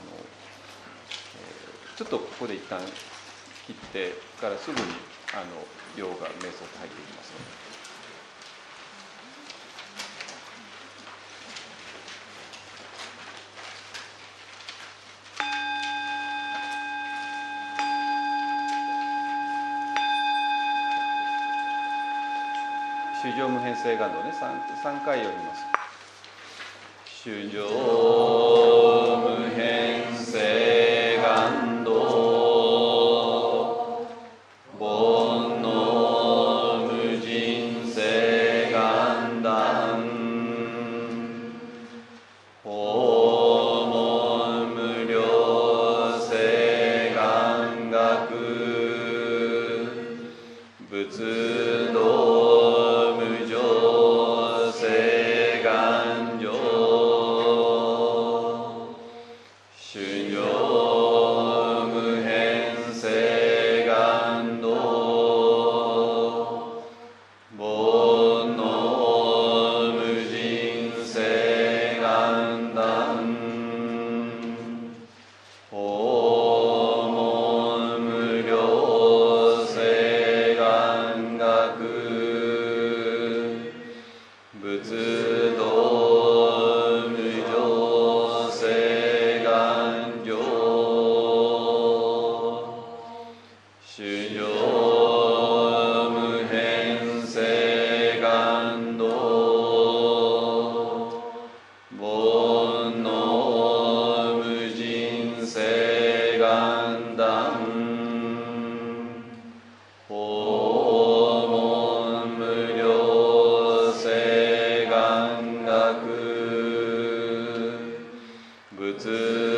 えー、ちょっとここで一旦切ってからすぐにあのヨガ瞑想って入っていきますので。衆生無変性願道ね 3, 3回読みます。衆生無変性願道、煩悩無尽性願断、訪問無量性願学、仏道仏